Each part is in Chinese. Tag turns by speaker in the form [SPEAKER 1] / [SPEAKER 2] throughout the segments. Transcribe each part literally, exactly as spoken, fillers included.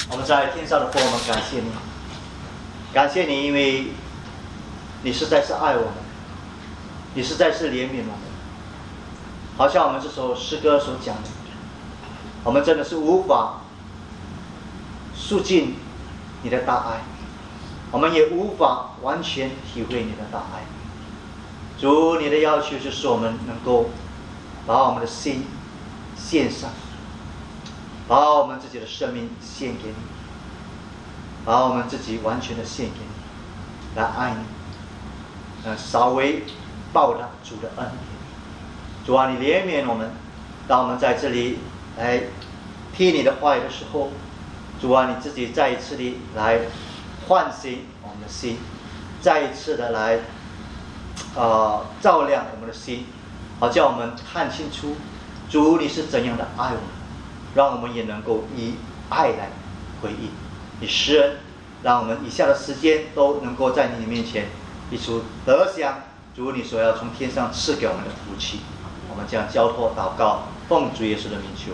[SPEAKER 1] 我们在天上的父，我们感谢你，感谢你，因为你实在是爱我们，你实在是怜悯我们。好像我们这首诗歌所讲的，我们真的是无法诉尽你的大爱，我们也无法完全体会你的大爱。主，你的要求就是我们能够把我们的心献上，把我们自己的生命献给你，把我们自己完全的献给你，来爱你，呃，稍微报答主的恩典。主啊，你怜悯我们，当我们在这里来听你的话语的时候，主啊，你自己再一次的来唤醒我们的心，再一次的来呃照亮我们的心，好叫我们看清楚主你是怎样的爱我们，让我们也能够以爱来回应你施恩，让我们以下的时间都能够在你面前一出得享主你所要从天上赐给我们的福气。我们将交托祷告，奉主耶稣的名求。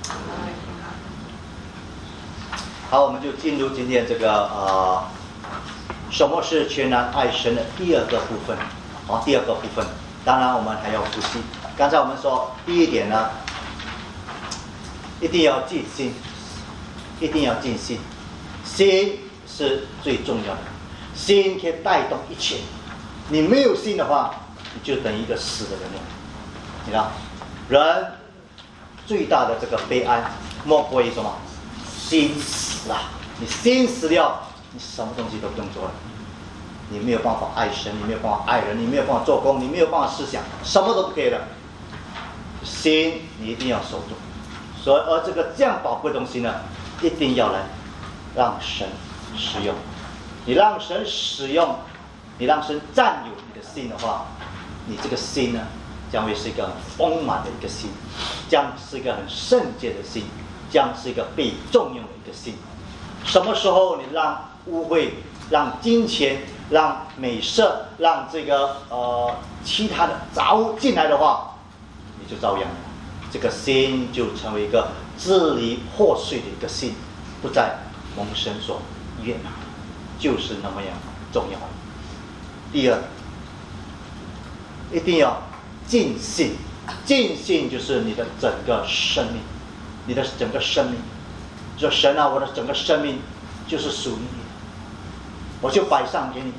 [SPEAKER 1] 好，我们就进入今天这个呃，什么是全然爱神的第二个部分。好，第二个部分，当然我们还要复习。刚才我们说第一点呢，一定要尽心，一定要尽心，心是最重要的，心可以带动一切。你没有心的话，你就等于一个死的人了。你看，人最大的这个悲哀，莫过于什么？心死了。你心死了，你什么东西都不用做了。你没有办法爱神，你没有办法爱人，你没有办法做工，你没有办法思想，什么都不可以了。心你一定要守住。所以，而这个这样宝贵的东西呢，一定要来让神使用。你让神使用，你让神占有你的心的话，你这个心呢，将会是一个很丰满的一个心，将是一个很圣洁的心，将是一个被重用的一个心。什么时候你让污秽、让金钱、让美色、让这个呃其他的杂物进来的话，你就遭殃了。这个心就成为一个支离破碎的一个心，不再蒙神所悦纳，就是那么样重要。第二，一定要尽信，尽信就是你的整个生命，你的整个生命，说神啊，我的整个生命就是属于你的，我就摆上给你。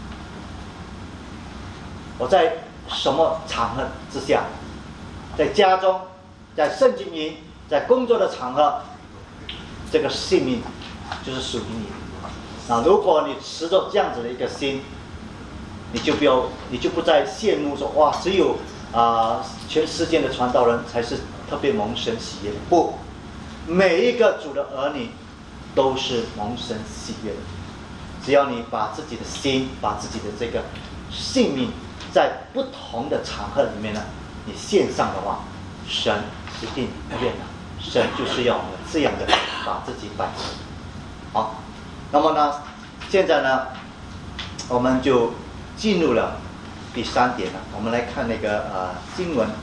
[SPEAKER 1] 我在什么场合之下，在家中，在圣经营，在工作的场合，这个性命就是属于你的。啊，如果你持着这样子的一个心，你就不要，你就不再羡慕说哇，只有啊、呃、全世界的传道人才是特别蒙神喜悦的。不，每一个主的儿女都是蒙神喜悦的。只要你把自己的心，把自己的这个性命，在不同的场合里面呢，你献上的话，神一定悦纳。神就是要我们这样的把自己摆上。好，那么呢，现在呢，我们就进入了第三点了。我们来看那个呃经文，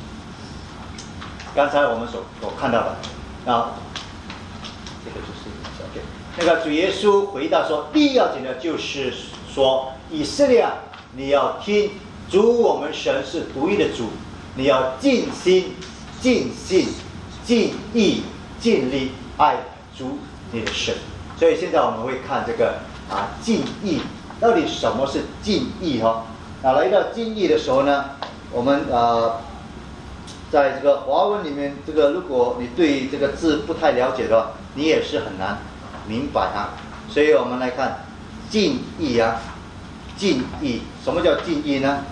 [SPEAKER 1] 刚才我们所所看到的，啊，这个就是对，那个主耶稣回答说，第一要紧的就是说，以色列，你要听主我们神是独一的主，你要尽心、尽性、尽意、尽力爱主你的神。所以现在我们会看这个啊尽意。到底什么是尽意哈？啊，来到尽意的时候呢，我们呃，在这个华文里面，这个如果你对这个字不太了解的话，你也是很难明白啊。所以我们来看尽意啊，尽意，什么叫尽意呢？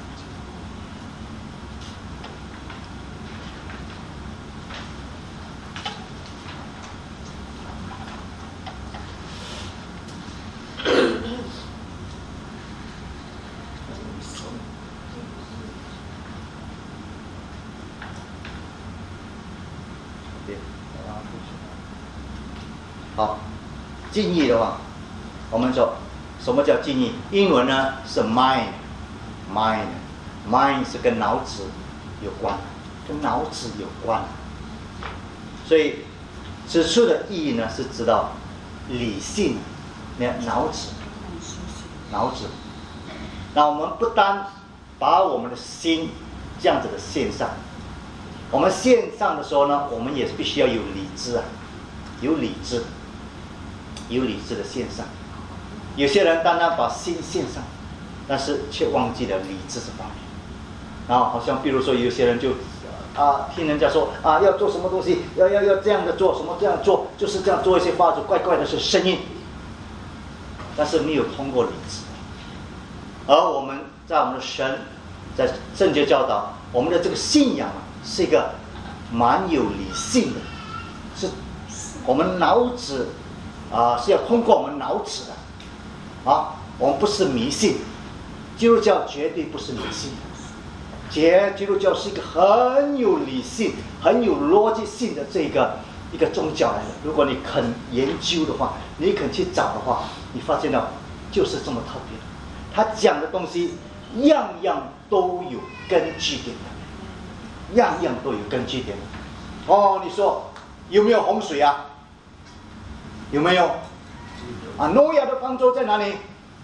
[SPEAKER 1] 好，尽意的话，我们说什么叫尽意？英文呢是 mind，mind，mind 是跟脑子有关，跟脑子有关。所以此处的意义呢是知道理性，那脑子，脑子。那我们不单把我们的心这样子的献上，我们献上的时候呢，我们也必须要有理智啊，有理智，有理智的献上。有些人单单把心献上，但是却忘记了理智这方面。然后好像比如说有些人就啊听人家说啊要做什么东西，要要要这样的做，什么这样做，就是这样做一些发出怪怪的是声音，但是没有通过理智。而我们在我们的神在圣经教导我们的这个信仰啊，是一个蛮有理性的，是我们脑子啊是要通过我们脑子的啊，我们不是迷信，基督教绝对不是迷信的，基督教是一个很有理性、很有逻辑性的这个一个宗教来的。如果你肯研究的话，你肯去找的话，你发现到就是这么特别。他讲的东西样样都有根据点的，样样都有根据点的。哦，你说有没有洪水啊？有没有？啊，诺亚的方舟在哪里？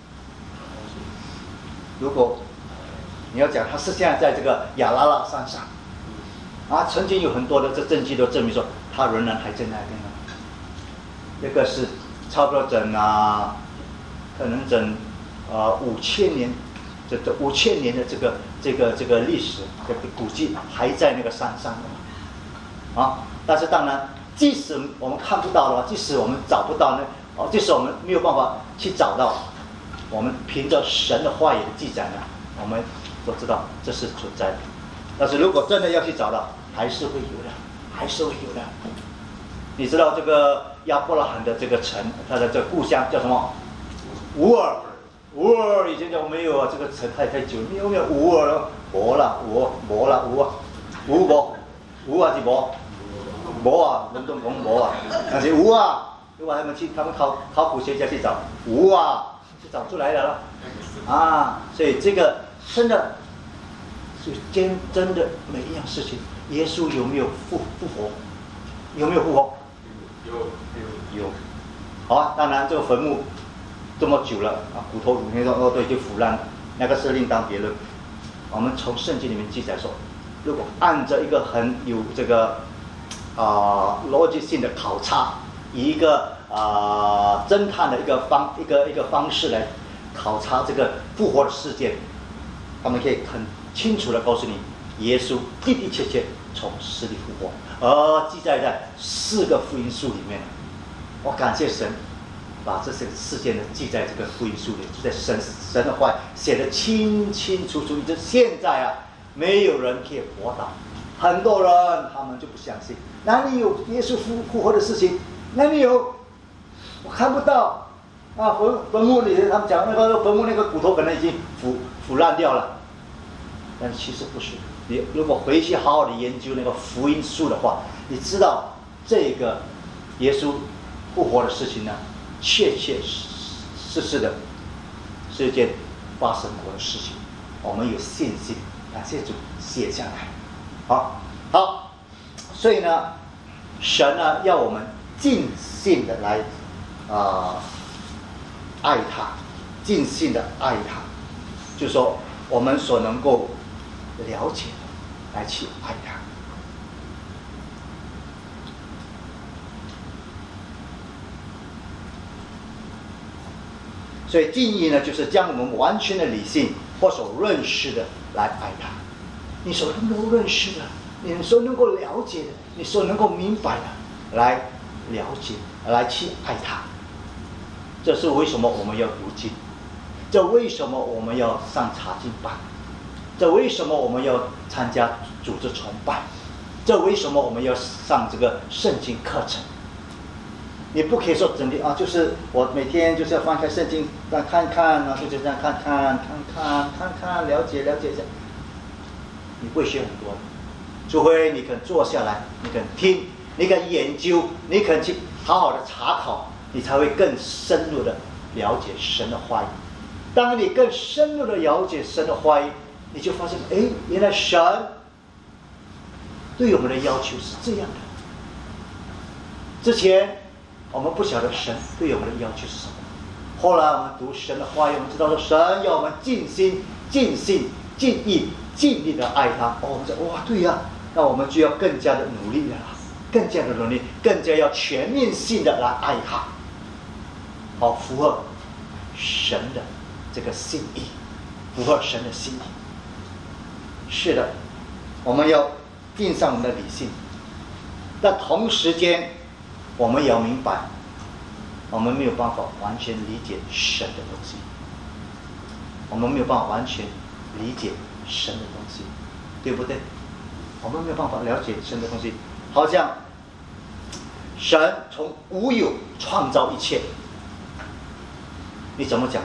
[SPEAKER 1] 如果你要讲他是现在在这个亚拉拉山上，啊，曾经有很多的这证据都证明说他仍然还在那边呢。那个是差不多整啊，可能整呃五千年，这这五千年的这个这个这个历史的古迹还在那个山上的啊。但是当然，即使我们看不到的话，即使我们找不到呢，哦，即使我们没有办法去找到，我们凭着神的话语的记载呢，我们都知道这是存在的。但是如果真的要去找到，还是会有的，还是会有的。你知道这个亚伯拉罕的这个城，他的这个故乡叫什么？乌尔。乌尔以前就没有啊，这个城太太久，你有没有乌尔了？没了，乌没了，乌啊，乌无，乌啊是无，无啊，伦敦讲无啊，但是乌啊，如果他们去，他们考考古学家去找乌啊，就找出来了了啊。所以这个真的，是真真的每一样事情，耶稣有没有复复活？有没有复活？
[SPEAKER 2] 有有
[SPEAKER 1] 有。好啊，当然这个坟墓这么久了啊，骨头你说哦对就腐烂，那个是另当别论。我们从圣经里面记载说，如果按照一个很有这个啊、呃、逻辑性的考察，以一个啊、呃、侦探的一个方一个一个方式来考察这个复活的事件，他们可以很清楚的告诉你，耶稣的的确确从死里复活，而记载在四个福音书里面。我感谢神，把这些事件呢记在这个福音书里，就在神神的话写得清清楚楚。就现在啊，没有人可以驳倒，很多人他们就不相信，哪里有耶稣复复活的事情？哪里有？我看不到啊！坟坟墓里他们讲那个坟墓那个骨头可能已经腐腐烂掉了，但其实不是。你如果回去好好的研究那个福音书的话，你知道这个耶稣复活的事情呢，确确实实的是一件发生过的事情。我们有信心，感谢主写下来。好，好，所以呢，神呢要我们尽心的来啊、呃、爱他，尽心的爱他，就是说我们所能够了解的来去爱他。所以敬意呢，就是将我们完全的理性或所认识的来爱他。你所能够认识的，你所能够了解的，你所能够明白的，来了解，来去爱他。这是为什么我们要读经？这为什么我们要上查经班？这为什么我们要参加组织崇拜？这为什么我们要上这个圣经课程？你不可以说整天啊，就是我每天就是要翻开圣经看看，然后就这样看看看看看看，了解了解一下。你不会学很多的，除非你肯坐下来，你肯听，你肯研究，你肯去好好的查考，你才会更深入的了解神的话语。当你更深入的了解神的话语，你就发现，哎，原来神对我们的要求是这样的。之前我们不晓得神对我们的要求是什么。后来我们读神的话语，我们知道说神要我们尽心、尽性、尽意、尽力的爱他。哦，我们说哇，对呀、啊，那我们就要更加的努力了，更加的努力，更加要全面性的来爱他，好符合神的这个心意，符合神的心意。是的，我们要定上我们的理性，但同时间我们也要明白，我们没有办法完全理解神的东西，我们没有办法完全理解神的东西，对不对？我们没有办法了解神的东西，好像神从无有创造一切，你怎么讲呢？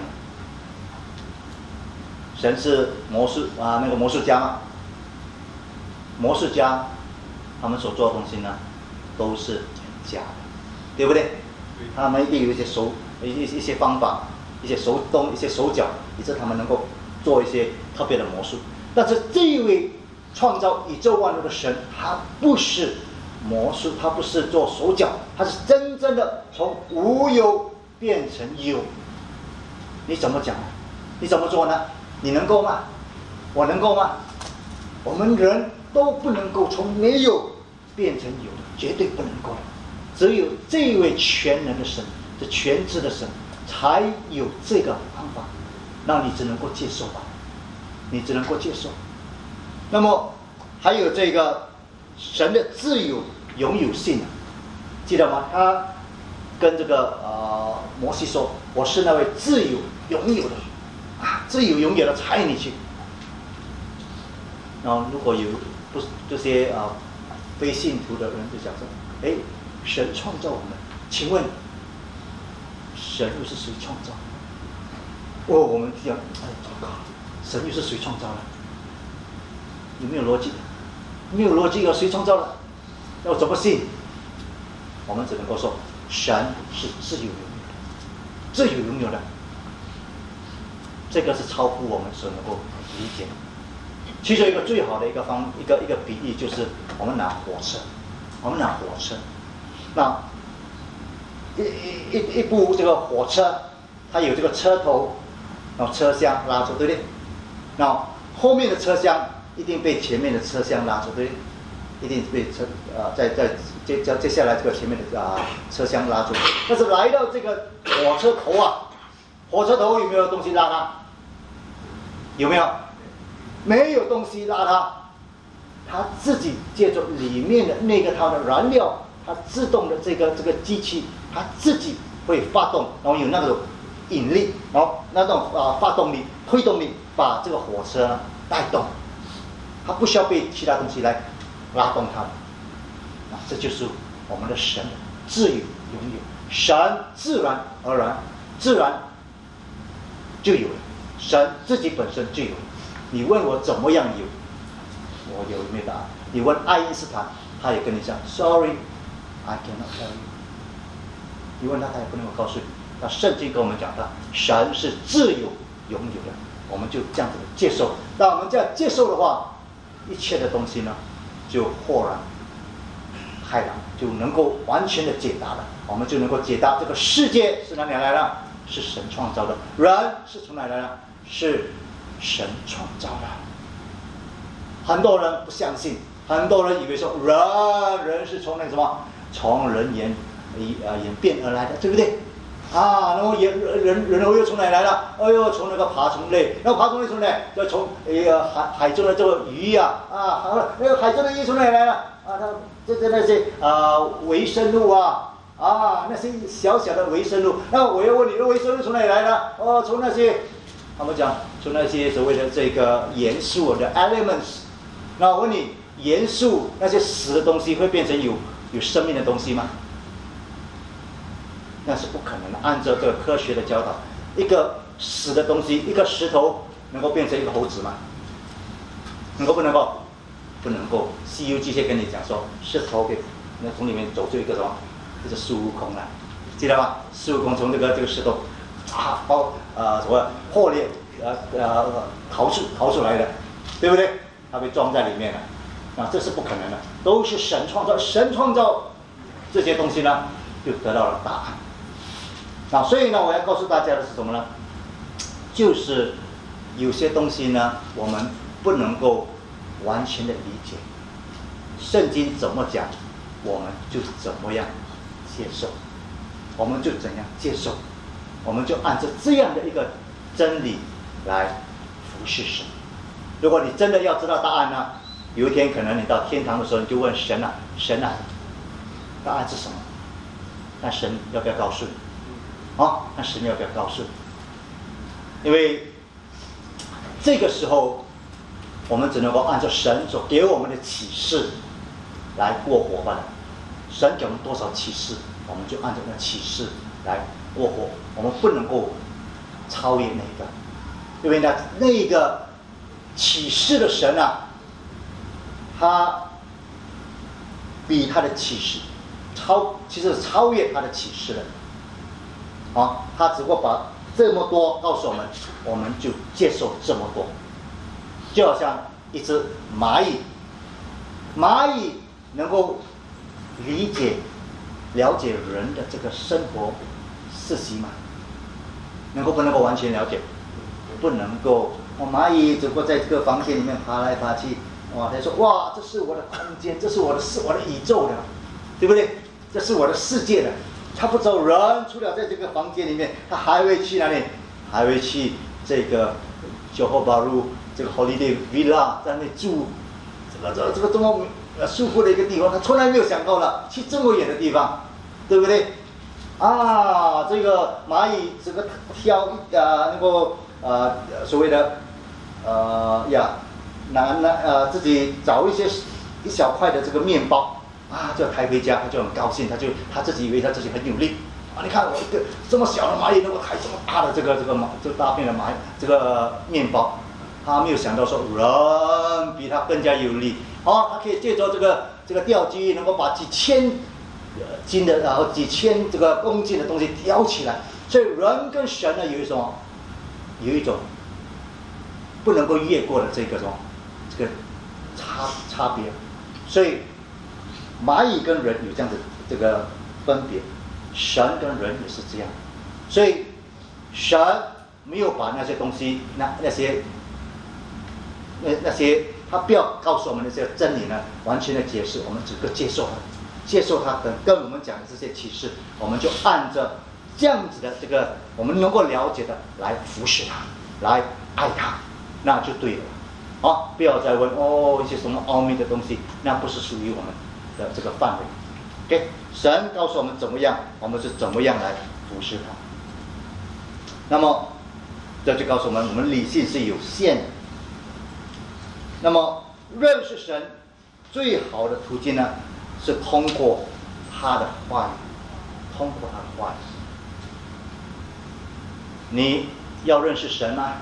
[SPEAKER 1] 神是魔术啊，那个魔术家嘛，魔术家他们所做的东西呢，都是假的，对不对？他们一定有一些手一一些方法，一些手动，一些手脚，以致他们能够做一些特别的魔术。但是这一位创造宇宙万物的神，他不是魔术，他不是做手脚，他是真正的从无有变成有。你怎么讲？你怎么做呢？你能够吗？我能够吗？我们人都不能够从没有变成有的，绝对不能够的。只有这一位全能的神，这全知的神，才有这个方法，让你只能够接受吧，你只能够接受。那么还有这个神的自由拥有性，记得吗？他跟这个呃摩西说：“我是那位自由拥有的啊，自由拥有的差你去。”然后如果有不这些啊、呃、非信徒的人就讲说：“哎，神创造我们，请问神又是谁创造？”哦，我们讲，哎，糟糕，神又是谁创造的？有没有逻辑？没有逻辑，有谁创造的？要怎么信？我们只能够说，神是自由拥有的，自由拥有的。这个是超乎我们所能够理解的。其中一个最好的一个方一个一个比喻就是我们拿火车，我们拿火车，那一一一一部这个火车，它有这个车头，然后车厢拉住，对不对？然后后面的车厢一定被前面的车厢拉住，对不对？一定被车啊、呃，在在接接接下来这个前面的啊、呃、车厢拉住。但是来到这个火车头啊，火车头有没有东西拉它？有没有？没有东西拉它，它自己借着里面的那个它的燃料，它自动的这个这个机器，它自己会发动，然后有那种引力，然后那种啊、呃、发动力、推动力把这个火车呢带动，它不需要被其他东西来拉动它的。啊，这就是我们的神自由拥有，神自然而然，自然就有了，神自己本身就有了。你问我怎么样有，我有没有答案？你问爱因斯坦，他也跟你讲 ，Sorry, I cannot tell you。你问他，他也不能够告诉你。那圣经跟我们讲的，神是自由拥有的，我们就这样子接受。当我们这样接受的话，一切的东西呢，就豁然开朗，就能够完全的解答了。我们就能够解答这个世界是哪里来的？是神创造的。人是从哪里来的？是神创造的。很多人不相信，很多人以为说人人是从那个什么，从人演呃演变而来的，对不对？啊，然后人人人又从哪里来了？哎呦，从那个爬虫类，那爬虫类从哪？要从呃海海中的这个鱼呀、啊，啊，那个海中的鱼从哪里来了？啊，它这这那些啊微生物啊。啊，那些小小的微生物，那我要问你，那微生物从哪里来的？哦，从那些，他们讲从那些所谓的这个元素的 elements。那我问你，元素那些死的东西会变成有有生命的东西吗？那是不可能的。按照这个科学的教导，一个死的东西，一个石头能够变成一个猴子吗？能够不能够？不能够。西游记先跟你讲说，石头可以那从里面走出一个什么？就是孙悟空了，记得吗？孙悟空从这个这个石头啊，包呃什么破裂呃呃逃出逃出来的，对不对？他被装在里面了，啊，这是不可能的，都是神创造。神创造这些东西呢， 就得到了答案。啊，所以呢，我要告诉大家的是什么呢？就是有些东西呢，我们不能够完全的理解，圣经怎么讲，我们就怎么样接受，我们就怎样接受，我们就按照这样的一个真理来服侍神。如果你真的要知道答案呢，有一天可能你到天堂的时候，你就问神啊，神啊，答案是什么？那神要不要告诉你？啊，那神要不要告诉你？因为这个时候，我们只能够按照神所给我们的启示来过活吧。神给我们多少启示，我们就按照那启示来过活。我们不能够超越那个，因为呢，那个启示的神啊，他比他的启示超，其实超越他的启示的。啊，他只不过把这么多告诉我们，我们就接受这么多。就好像一只蚂蚁，蚂蚁能够理解、了解人的这个生活事情吗？能够不能够完全了解？不能够。哦，蚂蚁只不过在这个房间里面爬来爬去，哇，他说哇，这是我的空间，这是我的世，我的宇宙的，对不对？这是我的世界的。他不走人，除了在这个房间里面，他还会去哪里？还会去这个酒后巴路这个 holiday villa 在那里住，这个这个这个这么舒服的一个地方，他从来没有想到了去这么远的地方，对不对？啊，这个蚂蚁这个挑呃那个呃所谓的呃呀，拿拿呃自己找一些一小块的这个面包。啊，就抬回家，他就很高兴，他就他自己以为他自己很有力啊！你看我一个这么小的蚂蚁能够抬这么大的这个这个蚂这个大片的蚂蚁这个面包，他没有想到说人比他更加有力哦，他可以借着这个这个吊机能够把几千斤的然后几千这个公斤的东西吊起来，所以人跟神呢有一种有一种不能够越过的这个什么这个差差别，所以。蚂蚁跟人有这样的这个分别，神跟人也是这样，所以神没有把那些东西，那那些那那些他不要告诉我们那些真理呢，完全的解释，我们只可接受它，接受它跟跟我们讲的这些启示，我们就按着这样子的这个我们能够了解的来服侍他，来爱他，那就对了。啊，不要再问哦一些什么奥秘的东西，那不是属于我们的这个范围。OK， 神告诉我们怎么样，我们是怎么样来服侍他。那么这就告诉我们，我们理性是有限的。那么认识神最好的途径呢，是通过他的话语，通过他的话语。你要认识神吗？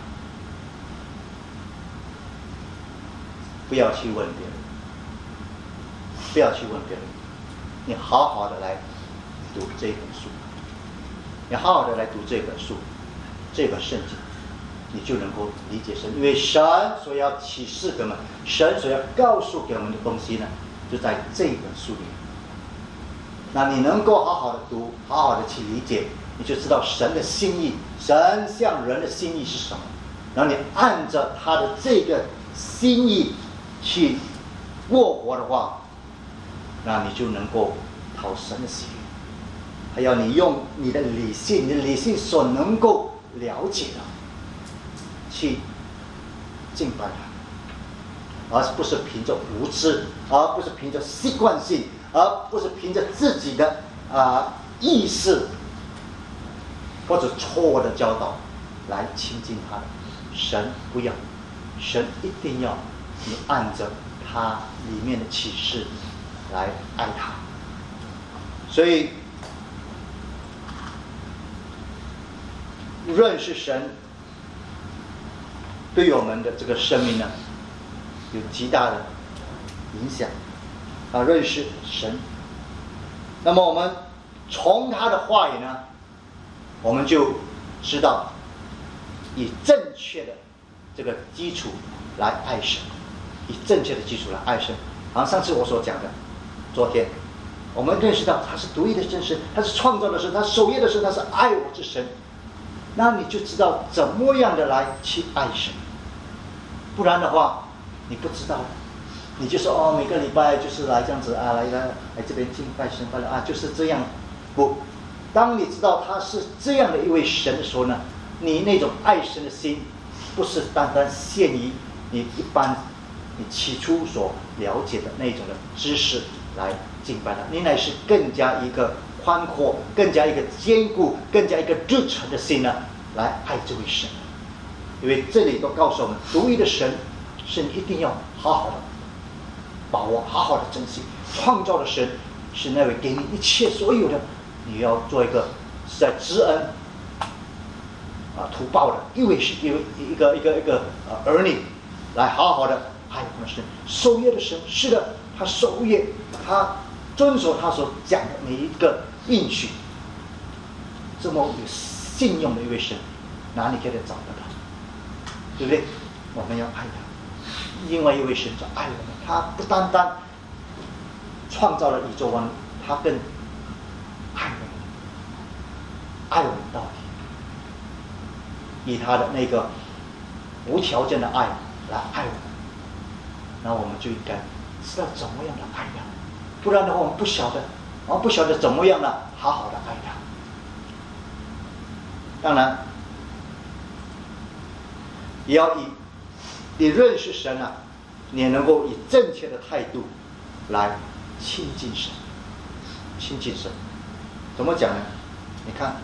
[SPEAKER 1] 不要去问别人，不要去问别人，你好好的来读这本书，你好好的来读这本书，这本圣经，你就能够理解神。因为神所要启示给我们，神所要告诉给我们的东西呢，就在这本书里面。那你能够好好的读，好好的去理解，你就知道神的心意，神向人的心意是什么，然后你按着他的这个心意去过活的话，那你就能够讨神的喜悦。还要你用你的理性，你的理性所能够了解的，去敬拜他，而不是凭着无知，而不是凭着习惯性，而不是凭着自己的啊、呃、意识或者错误的教导来亲近他的。神不要，神一定要你按着他里面的启示来爱他。所以认识神对我们的这个生命呢有极大的影响啊！认识神，那么我们从他的话语呢，我们就知道以正确的这个基础来爱神，以正确的基础来爱神。好像上次我所讲的，昨天我们认识到他是独一的真神，他是创造的神，他守约的神，他是爱我之神。那你就知道怎么样的来去爱神。不然的话，你不知道，你就说哦，每个礼拜就是来这样子啊，来来来这边敬拜神拜了啊，就是这样。不，当你知道他是这样的一位神的时候呢，你那种爱神的心，不是单单限于你一般你起初所了解的那种的知识来敬拜他，你乃是更加一个宽阔、更加一个坚固、更加一个热诚的心呢，来爱这位神。因为这里都告诉我们，独一的神是你一定要好好的把握、好好的珍惜。创造的神是那位给你一切所有的，你要做一个是在知恩啊图报的一位是一位一个一个一个呃儿女，来好好的爱我们的神。守约的神，是的，他守约，他遵守他所讲的每一个应许。这么有信用的一位神，哪里可以找得到？对不对？我们要爱他。另外一位神就爱我们，他不单单创造了宇宙万物，他更爱我们，爱我们到底，以他的那个无条件的爱来爱我们。那我们就应该知道怎么样的爱他，不然的话我们不晓得，我们不晓得怎么样的好好的爱他。当然也要以你认识神啊，你也能够以正确的态度来亲近神。亲近神怎么讲呢？你看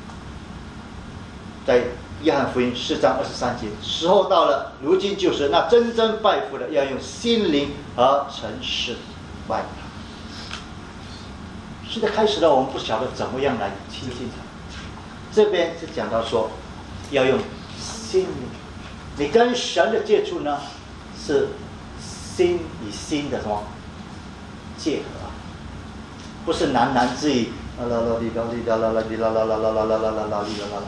[SPEAKER 1] 在约翰福音四章二十三节，时候到了，如今就是那真正拜父的要用心灵和诚实拜他。是的，开始了，我们不晓得怎么样来亲近他。这边是讲到说要用心灵，你跟神的接触呢是心与心的什么结合，不是喃喃自语啦啦啦哩啦哩啦啦啦哩啦啦啦啦啦啦啦啦啦哩啦啦。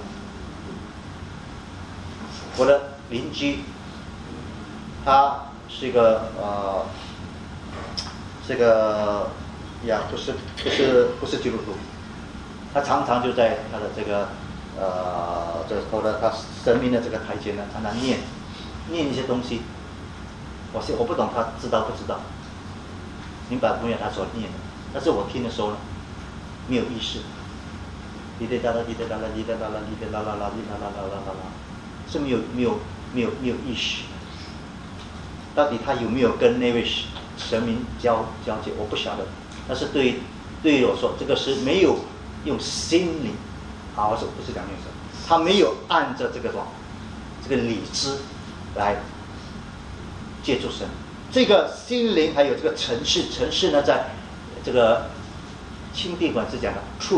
[SPEAKER 1] 我的邻居，他是一个呃，这个呀，不是不是不是基督徒，他常常就在他的这个呃，这头的他神明的这个台前呢，常常念念一些东西。我是我不懂他知道不知道，明白不明白他所念的，但是我听的时候呢，没有意识，哩哩啦啦哩哩啦啦哩哩啦啦哩哩啦啦啦哩啦啦啦啦啦，是没有没有没有没有意识。到底他有没有跟那位神明交交接，我不晓得。但是对于对于我说，这个是没有用心灵，啊，我说不是两件事，他没有按着这个什么这个理智来接触神。这个心灵还有这个城市，城市呢，在这个钦定馆是讲的 truth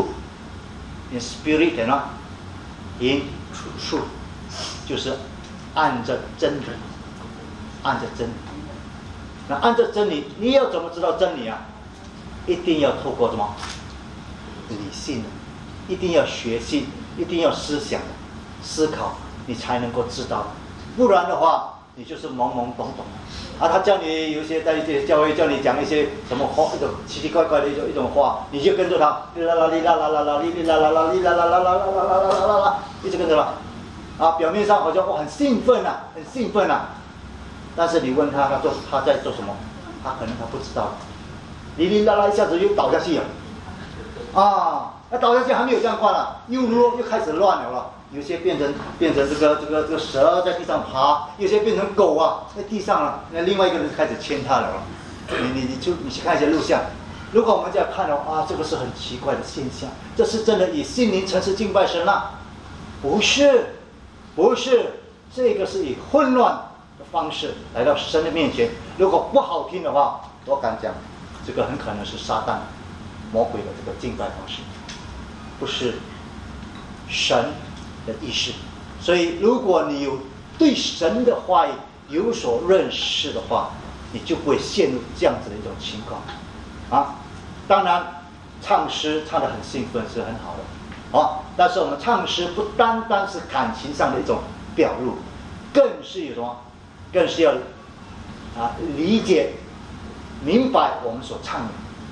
[SPEAKER 1] in spirit and not in truth， 就是按着真理，按着真理。那按着真理，你要怎么知道真理啊？一定要透过什么理性的，一定要学习，一定要思想的思考，你才能够知道。不然的话，你就是懵懵懂懂的。啊，他叫你有些在一些教会叫你讲一些什么话，一种奇奇怪怪的一种一种话，你就跟着他，啦啦哩啦啦啦啦哩哩啦啦啦哩啦啦啦啦啦啦啦啦啦啦，一直跟着他。啊，表面上好像我很兴奋啊，很兴奋啊，但是你问他，他说他在做什么，他可能他不知道，哩哩啦啦一下子又倒下去了，啊，那倒下去还没有这样快了，又又开始乱了了。有些变成变成这个这个这个蛇在地上爬，有些变成狗啊在地上了，那另外一个人开始牵它了。你你你就你去看一些录像，如果我们这样看的话，啊，这个是很奇怪的现象，这是真的以心灵诚实敬拜神了？不是，不是，这个是以混乱的方式来到神的面前。如果不好听的话，我敢讲，这个很可能是撒旦、魔鬼的这个敬拜方式，不是神的意识。所以如果你有对神的话语有所认识的话，你就不会陷入这样子的一种情况啊。当然唱诗唱得很兴奋是很好的啊，但是我们唱诗不单单是感情上的一种表露，更是有什么更是要啊理解明白我们所唱的，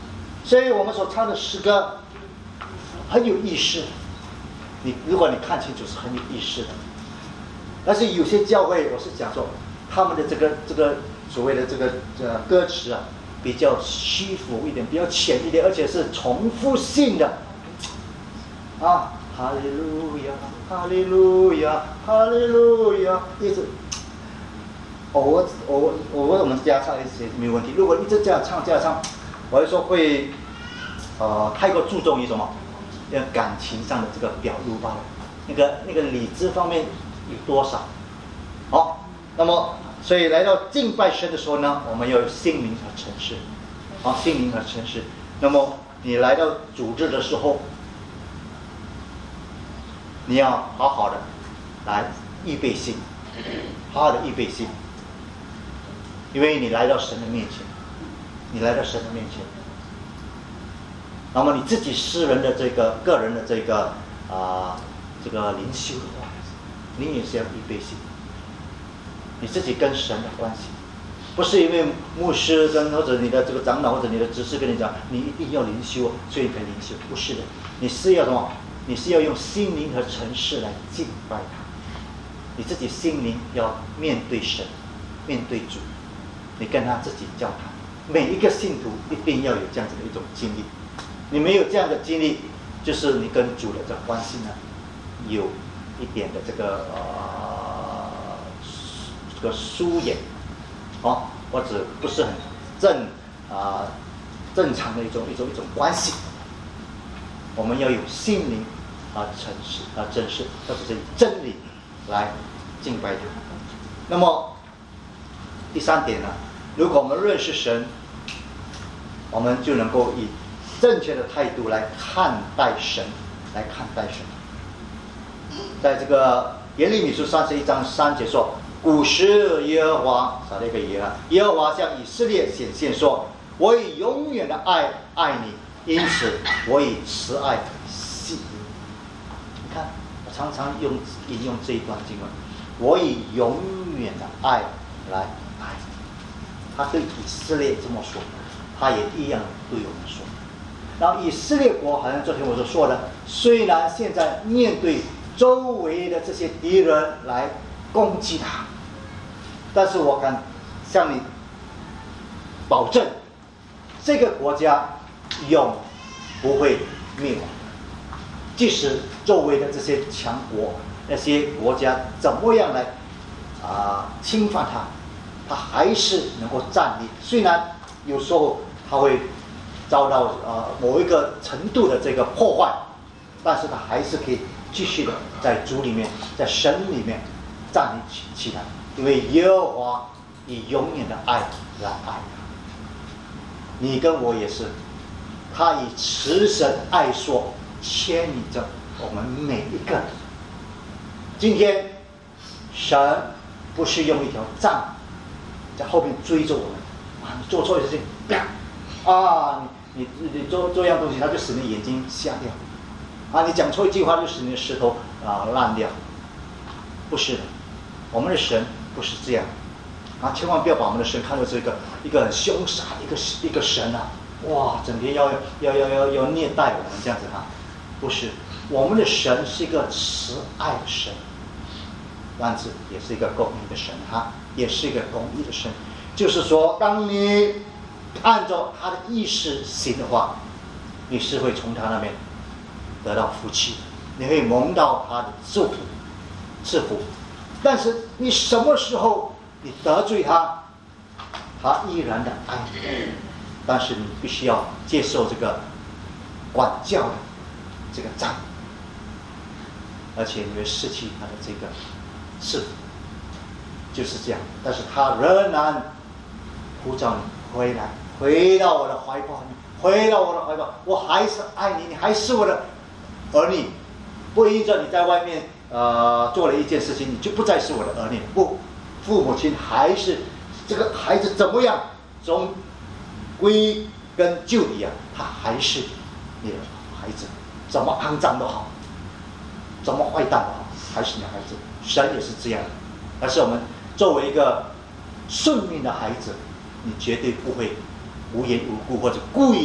[SPEAKER 1] 所以我们所唱的诗歌很有意思，你如果你看清楚是很有意思的。但是有些教会，我是讲说，他们的这个这个所谓的这个呃歌词啊，比较虚浮一点，比较浅一点，而且是重复性的啊，哈利路亚，哈利路亚，哈利路亚，一直偶尔偶尔偶尔我们这样唱一些没有问题。如果一直这样唱这样唱，我就说会呃太过注重于什么？那感情上的这个表露罢了，那个那个理智方面有多少？好，那么所以来到敬拜神的时候呢，我们要有心灵和诚实，好，心灵和诚实。那么你来到主日的时候，你要好好的来预备心，好好的预备心，因为你来到神的面前，你来到神的面前。那么你自己私人的这个个人的这个啊、呃、这个灵修的话，你也是要预备心。你自己跟神的关系，不是因为牧师跟或者你的这个长老或者你的执事跟你讲，你一定要灵修，所以你可以灵修，不是的。你是要什么？你是要用心灵和诚实来敬拜他。你自己心灵要面对神，面对主，你跟他自己交谈。每一个信徒一定要有这样子的一种经历。你没有这样的经历，就是你跟主的这关系呢，有一点的这个呃这个疏远，哦，或者不是很正啊、呃、正常的一种一种一种关系。我们要有心灵啊诚实啊真实，或者是以真理来敬拜主。那么第三点呢，如果我们认识神，我们就能够以正确的态度来看待神，来看待神。在这个耶利米书三十一章三节说：“古时耶和华少了一个耶啊，耶和华向以色列显现说：我以永远的爱爱你，因此我以慈爱吸引你。”你看，我常常用引用这一段经文：“我以永远的爱来爱你。”他对以色列这么说，他也一样对我们说。然后以色列国好像昨天我所说的，虽然现在面对周围的这些敌人来攻击他，但是我敢向你保证，这个国家永不会灭亡。即使周围的这些强国、那些国家怎么样来啊、呃、侵犯他，他还是能够站立。虽然有时候他会遭到呃某一个程度的这个破坏，但是他还是可以继续的在主里面，在神里面站立起起来，因为耶和华以永远的爱来爱他。你跟我也是，他以慈神爱说牵引着我们每一个人。今天神不是用一条杖在后面追着我们，啊，你做错事情，啪，啊，你你你做做一样东西，他就使你眼睛瞎掉，啊，你讲错一句话就使你的石头啊烂掉。不是的，我们的神不是这样，啊，千万不要把我们的神看作是一个一个很凶杀一个一个神啊，哇，整天要要要要要虐待我们这样子哈、啊，不是，我们的神是一个慈爱的神，但是也是一个公义的神哈、啊，也是一个公义的神，就是说，当你按照他的意识行的话，你是会从他那边得到福气，你会蒙到他的祝福赐福。但是你什么时候你得罪他，他依然的爱你，但是你必须要接受这个管教的这个杖，而且你会失去他的这个赐福，就是这样。但是他仍然呼召你回来，回到我的怀抱里，回到我的怀抱，我还是爱你，你还是我的儿女。不因着你在外面呃做了一件事情，你就不再是我的儿女。不，父母亲还是这个孩子怎么样，从归根究底啊，他还是你的孩子，怎么肮脏都好，怎么坏蛋都好，还是你的孩子。神也是这样的。但是我们作为一个顺命的孩子，你绝对不会无缘无故或者故意的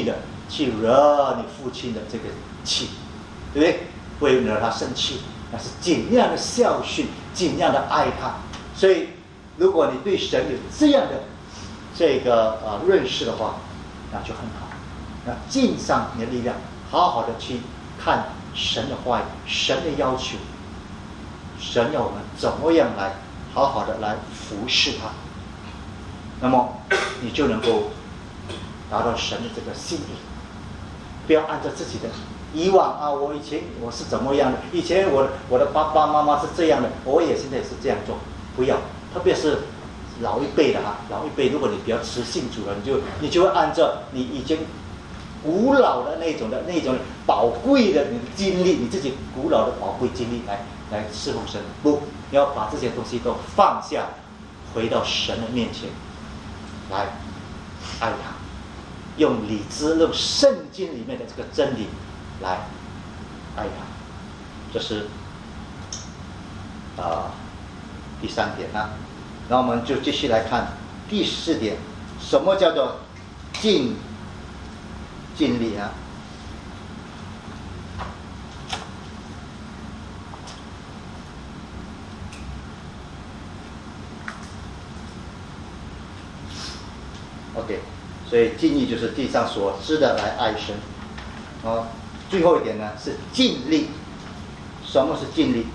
[SPEAKER 1] 去惹你父亲的这个气，对不对？会惹他生气，那是尽量的孝训，尽量的爱他。所以，如果你对神有这样的这个呃认识的话，那就很好。那尽上你的力量，好好的去看神的话语，神的要求，神要我们怎么样来好好的来服侍他，那么你就能够达到神的这个心意。不要按照自己的以往啊，我以前我是怎么样的，以前我我的爸爸妈妈是这样的，我也现在也是这样做。不要，特别是老一辈的哈，老一辈，如果你比较持信主了，你就你就会按照你已经古老的那种的那种宝贵的你的经历，你自己古老的宝贵经历来来侍奉神。不，你要把这些东西都放下，回到神的面前来爱他，用理智，用圣经里面的这个真理来爱他。这是啊、呃、第三点啊。那我们就继续来看第四点，什么叫做尽尽力啊？OK， 所以尽力就是地上所知的来爱神。哦，最后一点呢是尽力。什么是尽力？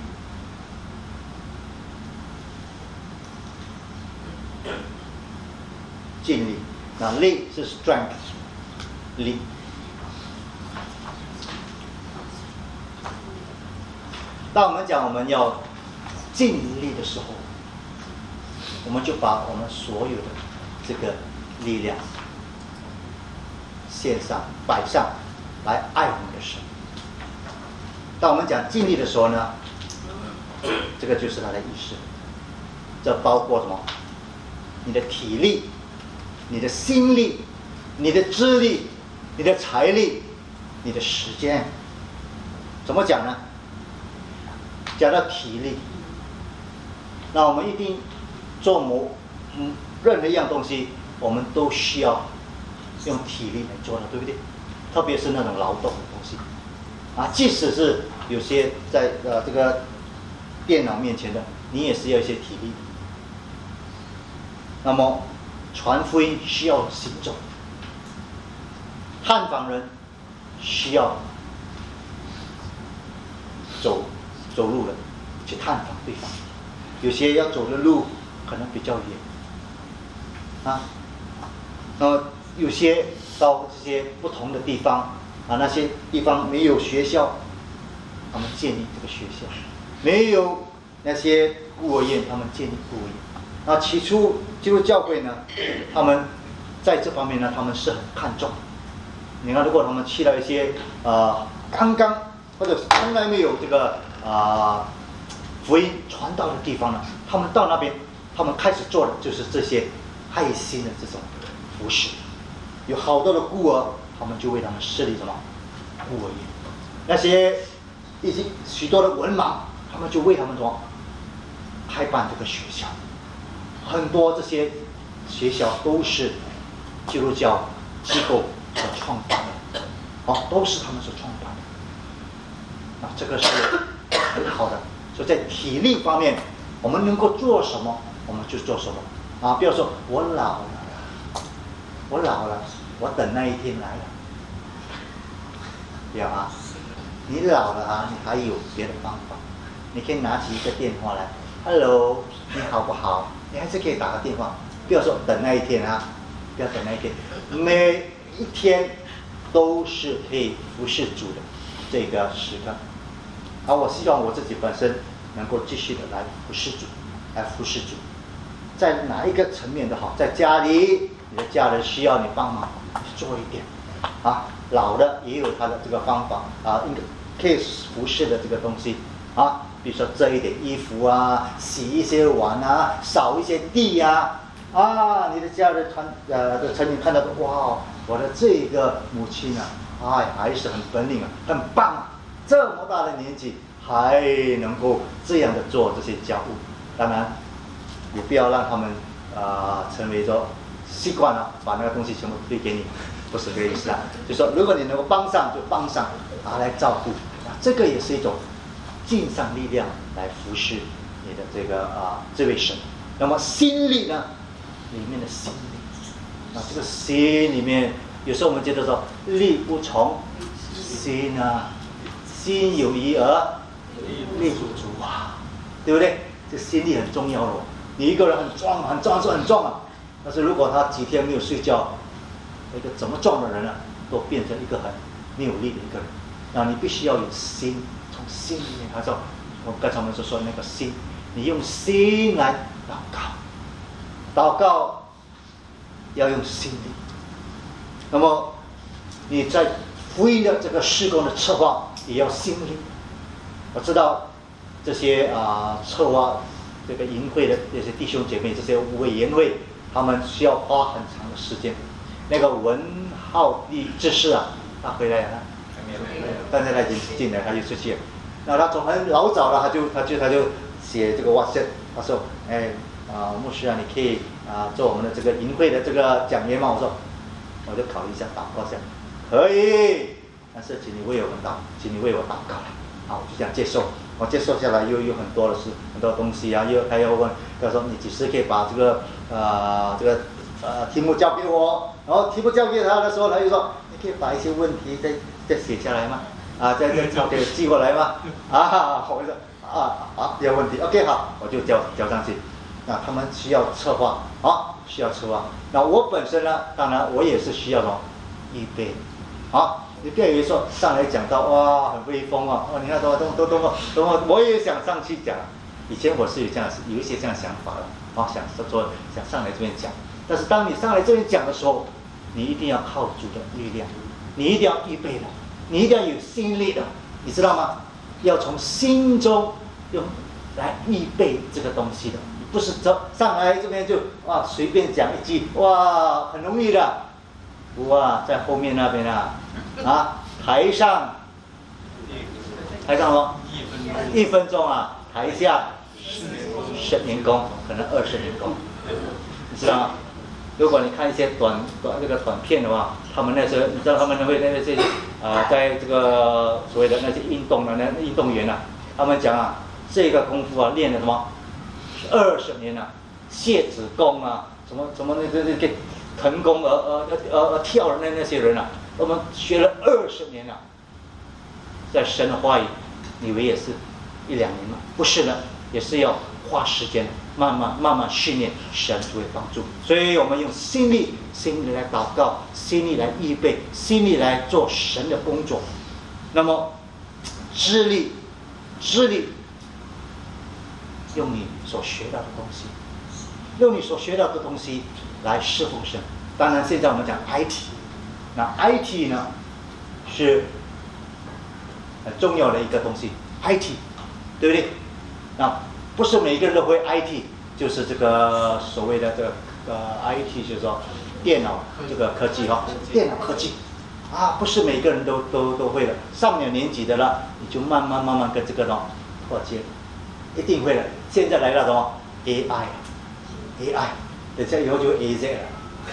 [SPEAKER 1] 尽力，那力是 strength， 力。当我们讲我们要尽力的时候，我们就把我们所有的这个力量献上、摆上来爱我们的神。当我们讲尽力的时候呢，这个就是它的意思。这包括什么？你的体力、你的心力、你的智力、你的财力、你的时间。怎么讲呢？讲到体力，那我们一定做某嗯任何一样东西，我们都需要用体力来做的，对不对？特别是那种劳动的东西啊，即使是有些在呃这个电脑面前的，你也是要一些体力。那么传福音需要行走，探访人需要走走路的去探访对方，有些要走的路可能比较远啊，那么有些到这些不同的地方啊，那些地方没有学校，他们建立这个学校；没有那些孤儿院，他们建立孤儿院。那起初基督教会呢，他们在这方面呢，他们是很看重。你看，如果他们去了一些呃刚刚或者从来没有这个啊、呃、福音传道的地方呢，他们到那边，他们开始做的就是这些爱心的这种服事。有好多的孤儿，他们就为他们设立什么孤儿院；那些以及许多的文盲，他们就为他们什么开办这个学校。很多这些学校都是基督教机构所创办的，哦，都是他们所创办的。啊，这个是很好的。所以在体力方面，我们能够做什么，我们就做什么。啊，不要说我老了，我老了，我等那一天来了。不要啊，你老了啊，你还有别的方法，你可以拿起一个电话来 ，Hello， 你好不好？你还是可以打个电话，不要说等那一天啊，不要等那一天，每一天都是可以服侍主的这个时刻。而我希望我自己本身能够继续的来服侍主，来服侍主，在哪一个层面都好，在家里，你的家人需要你帮忙，你做一点啊。老的也有他的这个方法啊，应该可以服侍的这个东西啊。比如说遮一点衣服啊，洗一些碗啊，扫一些地啊，啊，你的家人看呃的成员看到的，哇，我的这个母亲啊，哎，还是很本领啊，很棒啊，这么大的年纪还能够这样的做这些家务。当然，也不要让他们啊、呃、成为说习惯了，把那个东西全部推给你， 不是这个意思啊。就说如果你能够帮上就帮上，啊来照顾，啊这个也是一种尽上力量来服侍你的这个啊这位神。那么心力呢，里面的心力，啊这个心里面，有时候我们觉得说力不从心啊，心有余而力不足啊，对不对？这心力很重要咯。你一个人很壮很壮是很壮啊，但是如果他几天没有睡觉，一个怎么壮的人呢，都变成一个很没有力的一个人。那你必须要有心，从心里面，他说，我刚才我们所说的那个心，你用心来祷告，祷告要用心力。那么你在福音的这个事工的策划也要心力。我知道这些啊、呃、策划这个营会的这些弟兄姐妹，这些委员会，他们需要花很长的时间。那个文浩的知识啊，他回来了，刚才他已经进来，他就出去了。那他从很老早了，他就他就他就写这个 WhatsApp， 他说，哎啊、呃、牧师啊，你可以啊、呃、做我们的这个营会的这个讲员吗？我说，我就考虑一下，祷告一下，可以，但是请你为我们祷，请你为我祷告了。啊，我就这样接受。我接受下来又有很多的事，很多东西啊，又他又问，他说你几时可以把这个呃这个呃题目交给我？然后题目交给他的时候，他就说你可以把一些问题再再写下来吗？啊，再再抄给寄过来吗？啊，我就说啊啊，没有问题 ，OK 好，我就交交上去。那他们需要策划啊，需要策划。那我本身呢，当然我也是需要什么预备，啊。你不要以为说上来讲到哇很威风啊，哦你看多么多么多么多么，我也想上去讲。以前我是有这样有一些这样想法的，啊想说想上来这边讲。但是当你上来这边讲的时候，你一定要靠主的力量，你一定要预备的，你一定要有心力的，你知道吗？要从心中用来预备这个东西的，不是走上来这边就哇随便讲一句哇很容易的。哇，在后面那边啊，啊，台上，台上哦，一分钟啊，台下十年功，可能二十年功，你知道吗？如果你看一些短短这个短片的话，他们那时候，你知道他们会那些啊、呃，在这个所谓的那些运动的那运动员啊，他们讲啊，这个功夫啊，练了什么二十年啊，卸子功啊，什么什么那个那个。腾空而而而而跳的那那些人啊，我们学了二十年了，在神的话语，你以为也是一两年吗？不是的，也是要花时间，慢慢慢慢训练，神就会帮助。所以我们用心力、心力来祷告，心力来预备，心力来做神的工作。那么，智力，智力，用你所学到的东西，用你所学到的东西。来侍奉神。当然现在我们讲 I T， 那 I T 呢是很重要的一个东西 I T， 对不对？那不是每个人都会 I T， 就是这个所谓的这个呃 I T 就是说电脑这个科技哈、哦，电脑科技啊，不是每个人都都都会的。上了年纪的了，你就慢慢慢慢跟这个呢脱节，一定会的。现在来了什么 A I，A I。等下以后就 A Z 了，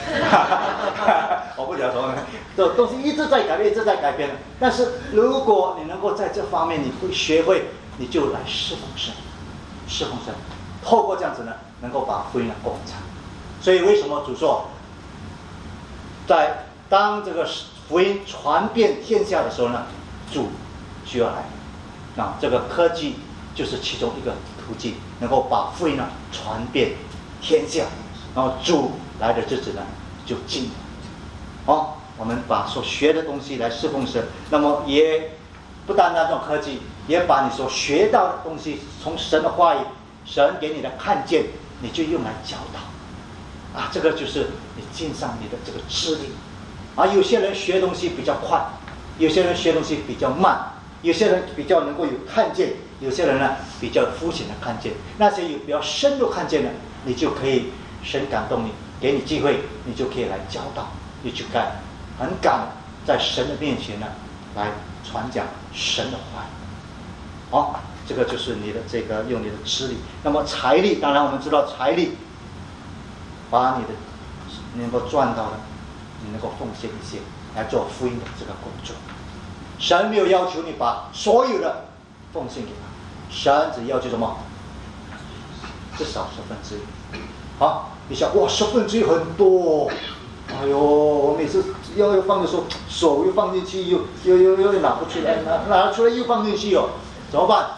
[SPEAKER 1] 我不晓得什么，这东西一直在改变，一直在改变。但是如果你能够在这方面你会学会，你就来侍奉神，侍奉神，透过这样子呢，能够把福音呢广传。所以为什么主说，在当这个福音传遍天下的时候呢，主就要来。那这个科技就是其中一个途径，能够把福音呢传遍天下。然后主来的日子呢就近了，哦，我们把所学的东西来侍奉神，那么也不单单这种科技，也把你所学到的东西，从神的话语，神给你的看见，你就用来教导，啊，这个就是你尽上你的这个智力，啊，有些人学东西比较快，有些人学东西比较慢，有些人比较能够有看见，有些人呢比较肤浅的看见，那些有比较深入看见的，你就可以。神感动你，给你机会，你就可以来教导，你就敢很敢在神的面前呢，来传讲神的话语。哦，这个就是你的这个用你的智力。那么财力，当然我们知道财力，把你的能够赚到的你能够奉献一些来做福音的这个工作。神没有要求你把所有的奉献给他，神只要求什么？至少十分之一。好，你想哇，十分之一很多，哎呦，我每次要要放的时候，手又放进去，又又又又拿不出来，拿拿出来又放进去哦，怎么办？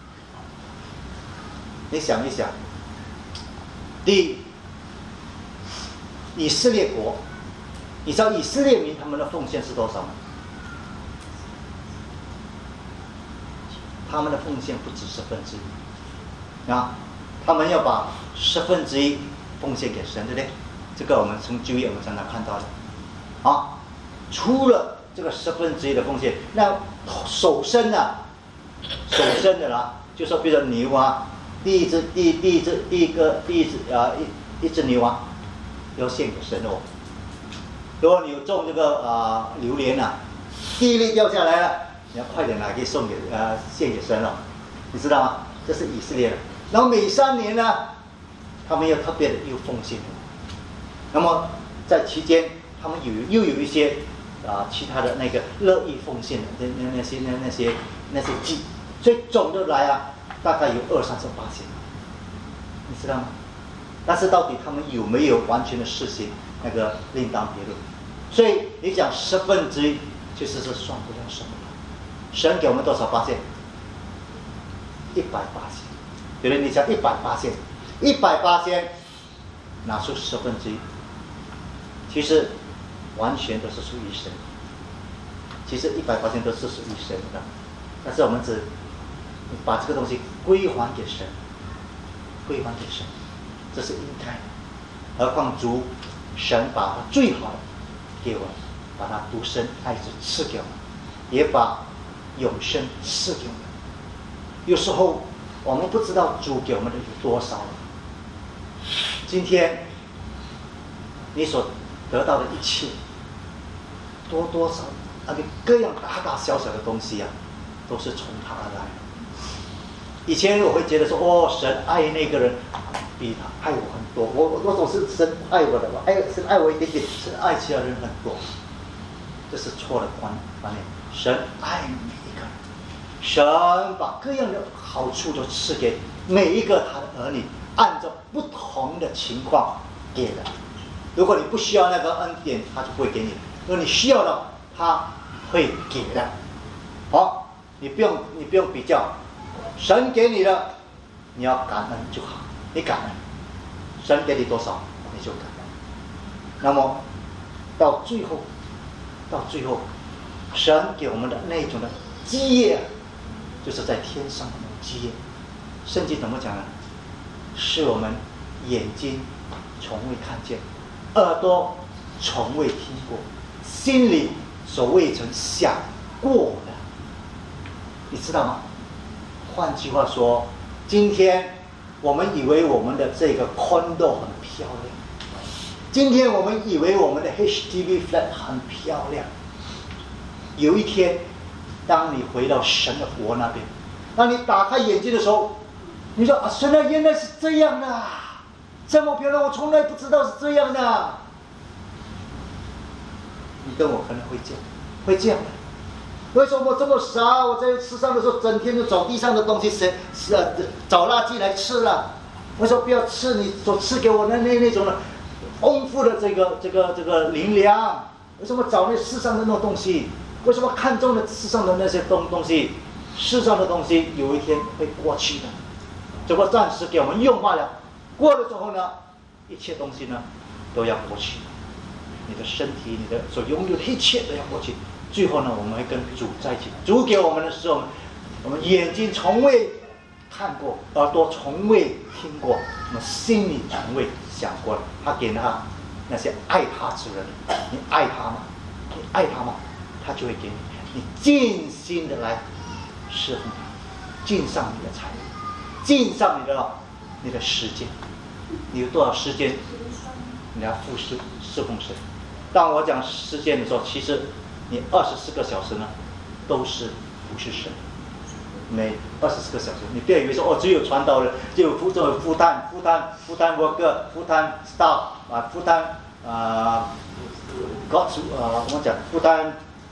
[SPEAKER 1] 你想一想，第一，以色列国，你知道以色列民他们的奉献是多少吗？他们的奉献不止十分之一啊，他们要把十分之一奉献给神，对不对？这个我们从旧约我们常常看到的啊。除了这个十分之一的奉献，那首生啊，首生的啦，就说比如说牛啊，第一只第第一只第一个第一只啊一一只牛啊，要献给神哦。如果你有种这个啊榴莲啊，第一粒掉下来了，你要快点拿去送给呃献给神了，你知道吗？这是以色列的。然后每三年呢，他们又特别的又奉献。那么在期间，他们有又有一些啊其他的那个乐意奉献的那那那些那那些那些祭，所以总的来啊，大概有二三十八千，你知道吗？但是到底他们有没有完全的实行，那个另当别论。所以你讲十分之一，其实是算不了什么的。神给我们多少八千？一百八千。比如你讲一百八千，一百八千拿出十分之一，其实完全都是属于神。其实一百八千都是属于神的，但是我们只把这个东西归还给神，归还给神，这是应该的。何况主神把他最好的给我们，把他独生爱子赐给我们，也把永生赐给我们。有时候我们不知道主给我们的有多少。今天你所得到的一切，多多少那个各样大大小小的东西啊，都是从他而来的。以前我会觉得说，哦，神爱那个人比他爱我很多，我我总是神爱我的，我爱神爱我一点点，神爱其他人很多，这是错的观观念。神爱每一个人，神把各样的好处都赐给每一个他的儿女，按照不同的情况给的。如果你不需要那个恩典，他就不会给你；如果你需要的，他会给的。好，你不用你不用比较，神给你的，你要感恩就好，你感恩，神给你多少你就感恩。那么到最后，到最后，神给我们的那种的基业，就是在天上的那种基业。圣经怎么讲呢？是我们眼睛从未看见，耳朵从未听过，心里所未曾想过的，你知道吗？换句话说，今天我们以为我们的这个 condo 很漂亮，今天我们以为我们的 H D B flat 很漂亮。有一天，当你回到神的国那边，当你打开眼睛的时候，你说啊，神啊，原来是这样的，这么漂亮，我从来不知道是这样的。你跟我可能会这样，会这样的。为什么我这么傻？我在世上的时候，整天就找地上的东西，谁是啊找垃圾来吃了？为什么不要吃你所赐给我的那那种的丰富的这个这个这个灵粮？为什么找那世上的那种东西？为什么看重了世上的那些东东西？世上的东西有一天会过去的，只不过暂时给我们用罢了。过了之后呢，一切东西呢都要过去。你的身体，你的所拥有的一切都要过去。最后呢，我们会跟主在一起。主给我们的时候，我们眼睛从未看过，耳朵从未听过，我们心里从未想过了。他给他那些爱他之人，你爱他吗？你爱他吗？他就会给你。你尽心的来侍奉他，尽上你的才能，尽上你的你的时间。你有多少时间，你要付侍侍奉神？当我讲时间的时候，其实你二十四个小时呢，都是服侍神。每二十四个小时，你不要以为说哦，只有传道人，只有负责负担负担负担 worker 负担 staff 啊，负担呃 ，God's 呃，我讲不但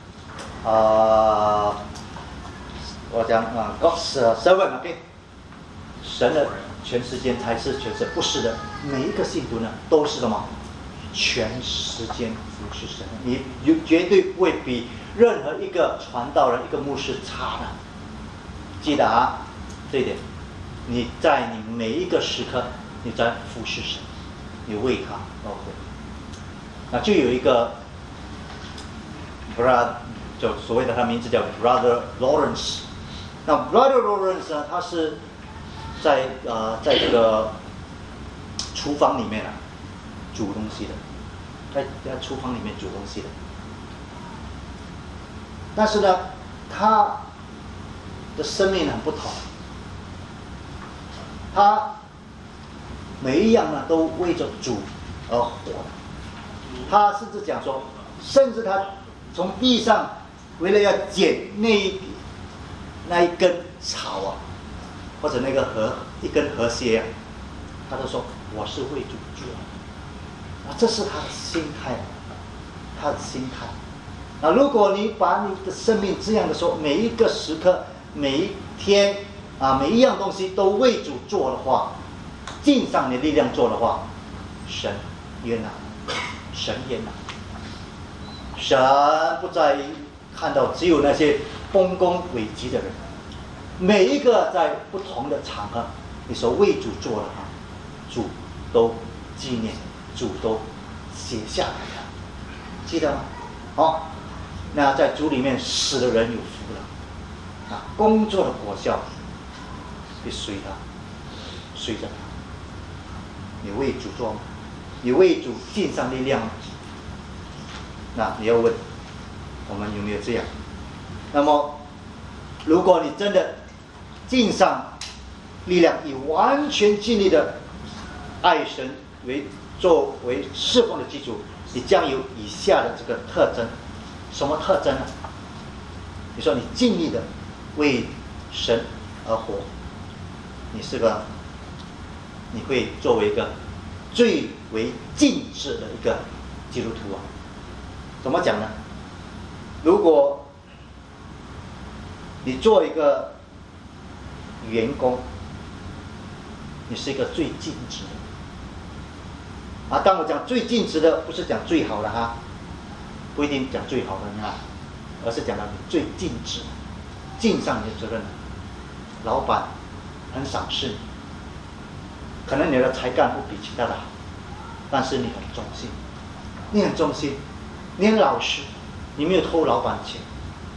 [SPEAKER 1] 呃，我讲啊 ，God's servant，OK， 神的全时间才是全神，不是的，每一个信徒呢都是什么？全时间服侍神，你绝对不会比任何一个传道人、一个牧师差的。记得啊，这一点，你在你每一个时刻，你在服侍神，你为他而活。那就有一个 brother， 就所谓的他名字叫 Brother Lawrence。那 Brother Lawrence 呢，他是在呃在这个厨房里面啊煮东西的，在在厨房里面煮东西的。但是呢，他的生命很不同，他每一样呢都为着主而活的。他甚至讲说，甚至他从地上为了要捡那一那一根草啊，或者那个河一根河蟹啊，他都说我是为主做的。啊，这是他的心态，他的心态。那如果你把你的生命这样的说，每一个时刻、每一天啊，每一样东西都为主做的话，尽上你的力量做的话，神悦纳，神悦纳。神不再看到只有那些丰功伟绩的人，每一个在不同的场合，你所为主做的啊，主都纪念，主都写下来了，记得吗？哦，那在主里面死的人有福了，啊，工作的果效必随他，随着他。你为主做吗？你为主尽上力量吗？那你要问，我们有没有这样？那么，如果你真的尽上力量，以完全尽力的爱神为作为侍奉的基础，你将有以下的这个特征。什么特征呢？你说你尽力的为神而活，你是个，你会作为一个最为尽致的一个基督徒啊。怎么讲呢？如果你做一个员工，你是一个最尽职的啊。当我讲最尽职的，不是讲最好的哈，不一定讲最好的啊，而是讲到你最尽职，尽上你的责任。老板很赏识你，可能你的才干不比其他的好，但是你很忠心，你很忠心。你很老实，你没有偷老板的钱。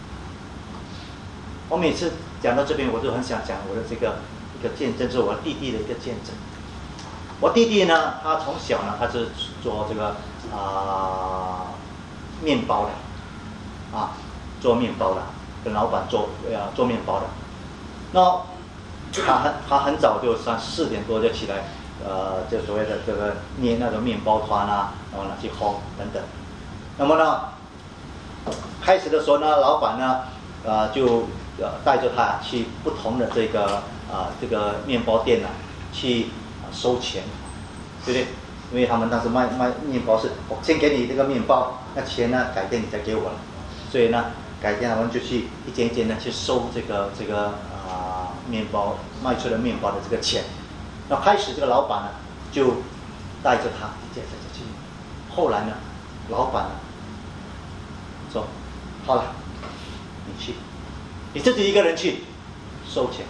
[SPEAKER 1] 我每次讲到这边，我就很想讲我的这个一个见证，是我弟弟的一个见证。我弟弟呢，他从小呢，他是做这个啊、呃、面包的，啊做面包的，跟老板做呃做面包的。那他很他很早就三四点多就起来，呃，就所谓的这个捏那个面包团啊，然后拿去烘等等。那么呢，开始的时候呢，老板呢，呃，就呃带着他去不同的这个啊、呃、这个面包店呢，去、呃、收钱，对不对？因为他们当时卖卖面包是，我先给你这个面包，那钱呢改天你再给我了，所以呢，改天他们就去一间一间的去收这个这个啊、呃、面包卖出的面包的这个钱。那开始这个老板呢，就带着他一间一间去，后来呢，老板呢。说好了，你去，你自己一个人去收钱。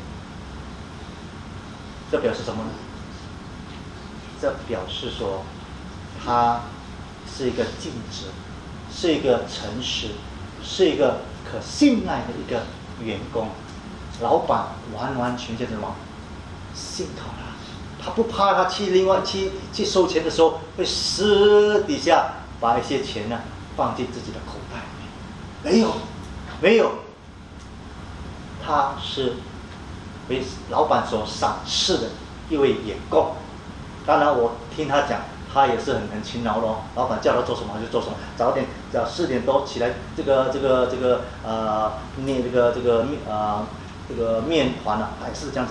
[SPEAKER 1] 这表示什么呢？这表示说他是一个尽职，是一个诚实，是一个可信赖的一个员工。老板完完全全的什么信靠他，他不怕他去另外去去收钱的时候会私底下把一些钱呢放进自己的口袋。没有，没有，他是为老板所赏识的一位员工。当然，我听他讲，他也是很很勤劳咯。老板叫他做什么他就做什么。早点，早四点多起来，这个这个这个呃捏这个这个呃这个面团啊，还是这样子的，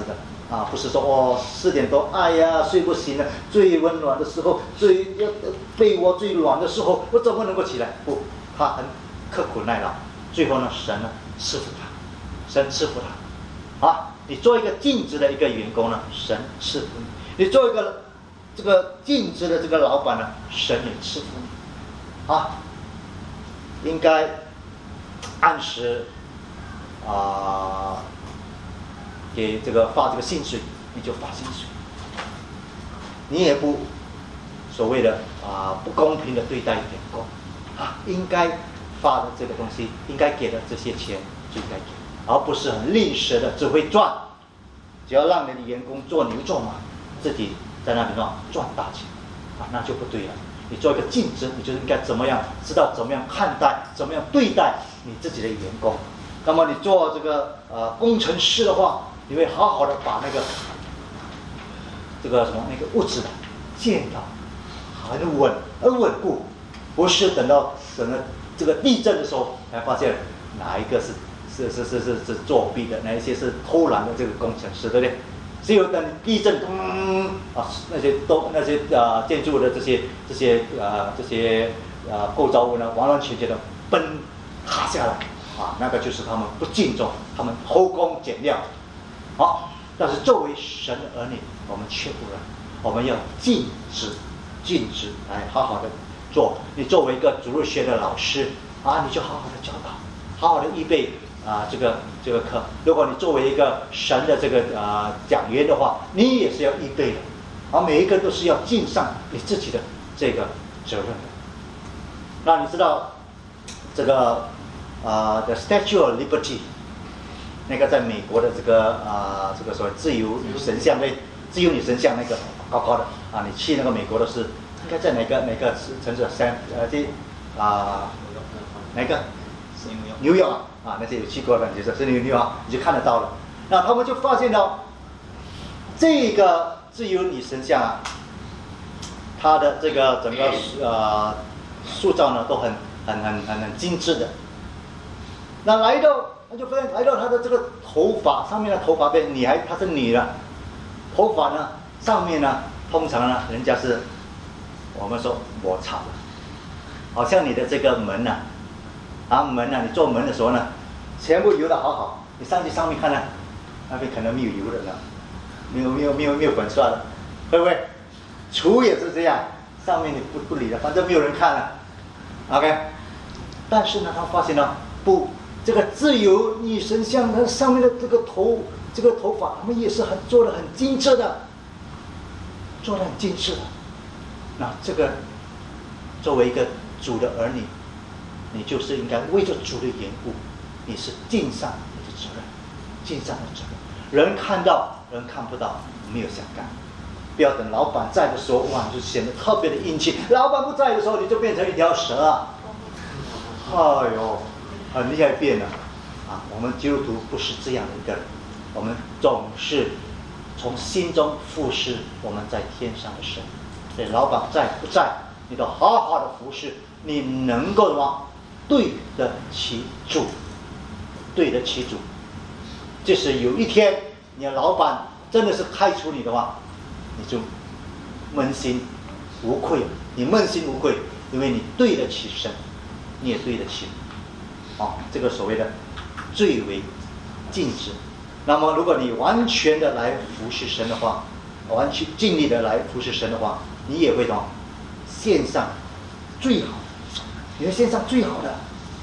[SPEAKER 1] 啊，不是说哦四点多，哎呀睡不醒了，最温暖的时候，最要被窝最软的时候，我怎么能够起来？不，他很刻苦耐劳，最后呢，神呢赐福他，神赐福他，啊，你做一个尽职的一个员工呢，神赐福你；你做一个这个尽职的这个老板呢，神也赐福你，啊，应该按时啊。给这个发这个薪水，你就发薪水，你也不所谓的啊不公平的对待员工啊，应该发的这个东西，应该给的这些钱就应该给，而不是很吝啬的只会赚，只要让你的员工做牛做马，自己在那边赚大钱啊，那就不对了。你做一个竞争，你就应该怎么样知道怎么样看待，怎么样对待你自己的员工。那么你做这个呃工程师的话，你会好好的把那个这个什么那个屋子建到很稳很稳固，不是等到等到这个地震的时候才发现哪一个是是是是是是作弊的，哪一些是偷懒的这个工程师，对不对？只有等地震，嗯啊那些都那些啊、呃、建筑的这些这些啊、呃、这些啊、呃、构造物呢，完完全全的崩塌下来啊，那个就是他们不敬重，他们偷工减料。好，但是作为神的儿女，我们却不然，我们要尽职尽职来好好的做。你作为一个主日学的老师啊，你就好好的教导，好好的预备啊这个这个课。如果你作为一个神的这个啊讲员的话，你也是要预备的，而每一个都是要尽上你自己的这个责任的。那你知道这个啊 The Statue of Liberty。那个在美国的这个啊、呃，这个所谓自由女神像的自由女神像那个高高的啊，你去那个美国的是应该在哪个哪个城市？三呃这啊、呃、哪个？纽约啊啊，那些有去过的，就是是纽约啊，你就看得到了。那他们就发现了这个自由女神像啊，它的这个整个呃塑造呢都很很很很很精致的。那来到。那就发现来到她的这个头发上面的头发边，女孩她是女的，头发呢上面呢，通常呢人家是我们说摩擦的，好像你的这个门呐、啊，啊门呐、啊，你做门的时候呢，全部油的好好，你上去上面看呢，那边可能没有油的呢，没有没有没有没有粉出来的，会不会？厨也是这样，上面你不不理了，反正没有人看了 ，OK。但是呢，他发现呢不。这个自由女神像它上面的这个头，这个头发，他们也是很做的很精致的，做的很精致的。那这个作为一个主的儿女，你就是应该为着主的缘故，你是尽上你的责任，尽上你的责任。人看到，人看不到，没有相干。不要等老板在的时候，哇，就显得特别的硬气；老板不在的时候，你就变成一条蛇啊！哎呦。很厉害变了啊！我们基督徒不是这样的一个人，我们总是从心中服侍我们在天上的神。所以老板在不在，你都好好的服侍，你能够什么对得起主，对得起主。就是有一天你的老板真的是开除你的话，你就扪心无愧，你扪心无愧，因为你对得起神，你也对得起。哦，这个所谓的最为尽职。那么，如果你完全的来服侍神的话，完全尽力的来服侍神的话，你也会什么？献上最好的，你会献上最好的，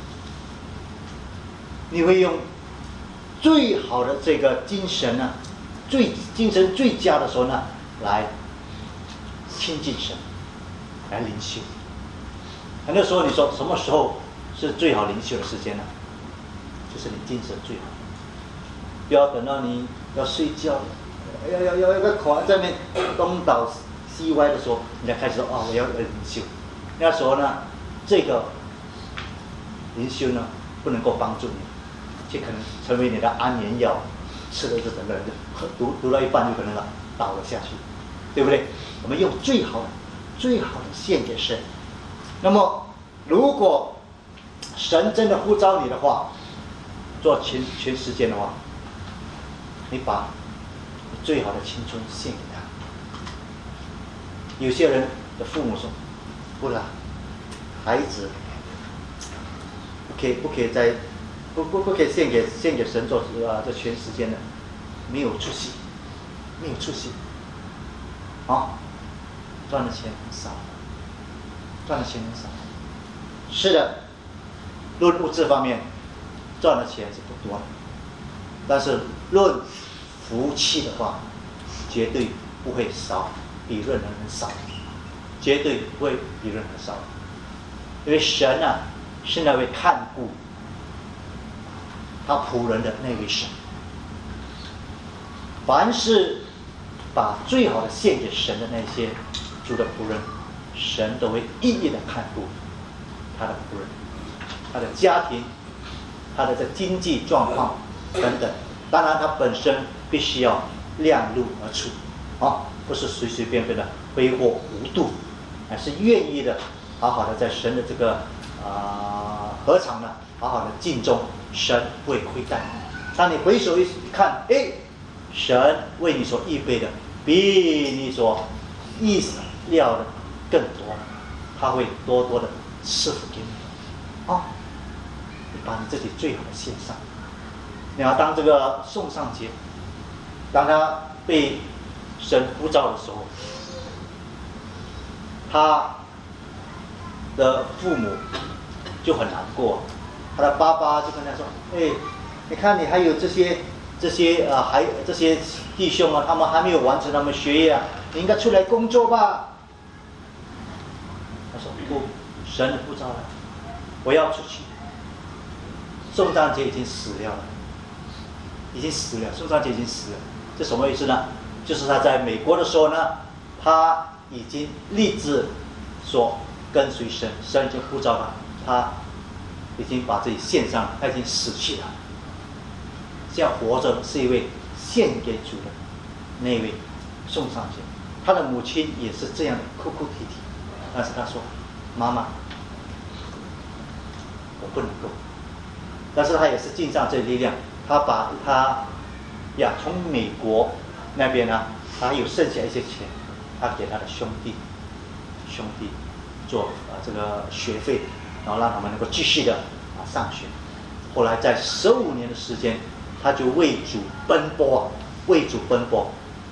[SPEAKER 1] 你会用最好的这个精神呢，最精神最佳的时候呢，来亲近神，来灵修。很多时候，你说什么时候是最好灵修的时间呢？就是你精神最好，不要等到你要睡觉了，要要要要个狂在那边东倒西歪的时候，你才开始说哦，我要灵修。那时候呢，这个灵修呢不能够帮助你，就可能成为你的安眠药，吃了这整个人就读读到一半就可能倒了下去，对不对？我们用最好的、最好的献给神。那么，如果神真的呼召你的话，做全全时间的话，你把最好的青春献给他。有些人的父母说，不啦，孩子不可以不可以在不不不可以献给献给神做啊这全时间的，没有出息，没有出息，啊，赚的钱很少，赚的钱很少。是的，论物质方面赚的钱是不多的，但是论福气的话，绝对不会少，比任何人少，绝对不会比任何人少。因为神啊，是那位看顾他仆人的那位神。凡是把最好的献给神的那些主的仆人，神都会一一的看顾他的仆人，他的家庭，他的这经济状况等等。当然他本身必须要量入而出啊，不是随随便便的挥霍无度，而是愿意的好好的在神的这个啊、呃、何尝呢，好好的尽忠，神不会亏待。当你回首一看，哎，神为你所预备的比你所意料的更多，他会多多的赐福给你啊！你把你自己最好的献上。你要当这个宋尚节，当他被神呼召的时候，他的父母就很难过，他的爸爸就跟他说：“哎，你看你还有这些这些啊，还这些弟兄啊，他们还没有完成他们学业啊，你应该出来工作吧。”他说：“不，神呼召了，我要出去。”宋尚节已经死掉了。已经死了，宋尚节已经死了，这什么意思呢？就是他在美国的时候呢，他已经立志说跟随神，神已经呼召他，他已经把自己献上了，他已经死去了。现在活着是一位献给主的那位宋尚节，他的母亲也是这样的哭哭啼啼，但是他说：“妈妈，我不能够。”但是他也是尽上这力量。他把他呀从美国那边呢，他还有剩下一些钱，他给他的兄弟兄弟做啊这个学费，然后让他们能够继续的啊上学。后来在十五年的时间，他就为主奔波，为主奔波。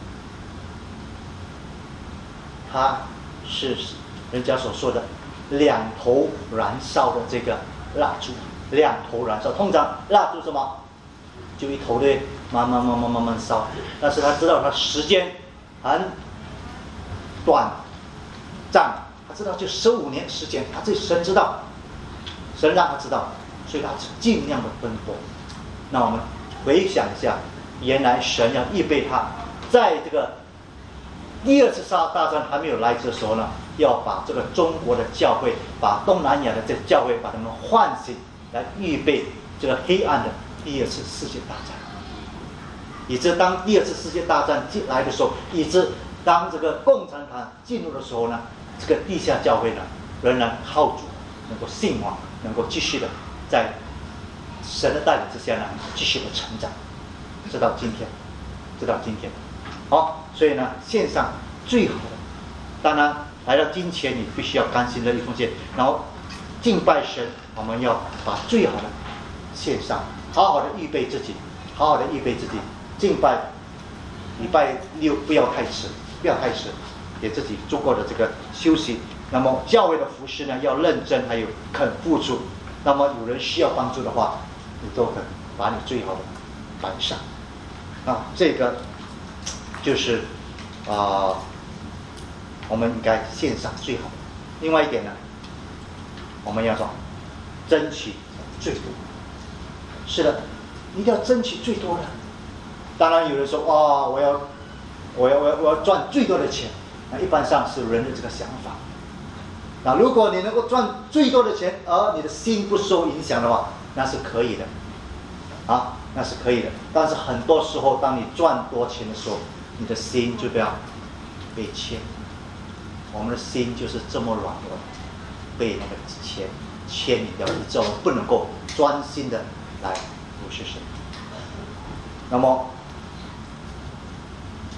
[SPEAKER 1] 他是人家所说的两头燃烧的这个蜡烛，两头燃烧。通常蜡烛什么？就一头的慢慢慢慢慢慢烧，但是他知道他时间很短暂，他知道就十五年时间，他自己神知道，神让他知道，所以他尽量的奔波。那我们回想一下，原来神要预备他，在这个第二次大战还没有来之的时候呢，要把这个中国的教会，把东南亚的这个教会，把他们唤醒，来预备这个黑暗的第二次世界大战，以致当第二次世界大战进来的时候，以致当这个共产党进入的时候呢，这个地下教会呢仍然靠主，能够兴旺，能够继续的在神的带领之下呢继续的成长，直到今天，直到今天。好，所以呢，献上最好的，当然来到金钱，你必须要甘心的一奉献，然后敬拜神，我们要把最好的献上。好好的预备自己，好好的预备自己，敬拜礼拜六不要太迟，不要太迟，给自己足够的这个休息。那么教会的服事呢，要认真，还有肯付出。那么有人需要帮助的话，你都肯把你最好的摆上。啊，这个就是啊、呃，我们应该献上最好的。另外一点呢，我们要说争取最多。是的，一定要争取最多的。当然有人说，哇，我要，我要，我要，我要赚最多的钱。那一般上是人的这个想法。那如果你能够赚最多的钱，而你的心不受影响的话，那是可以的，啊，那是可以的。但是很多时候，当你赚多钱的时候，你的心就不要被牵。我们的心就是这么软弱，被那个钱牵引掉，以致我们不能够专心的来服侍神。那么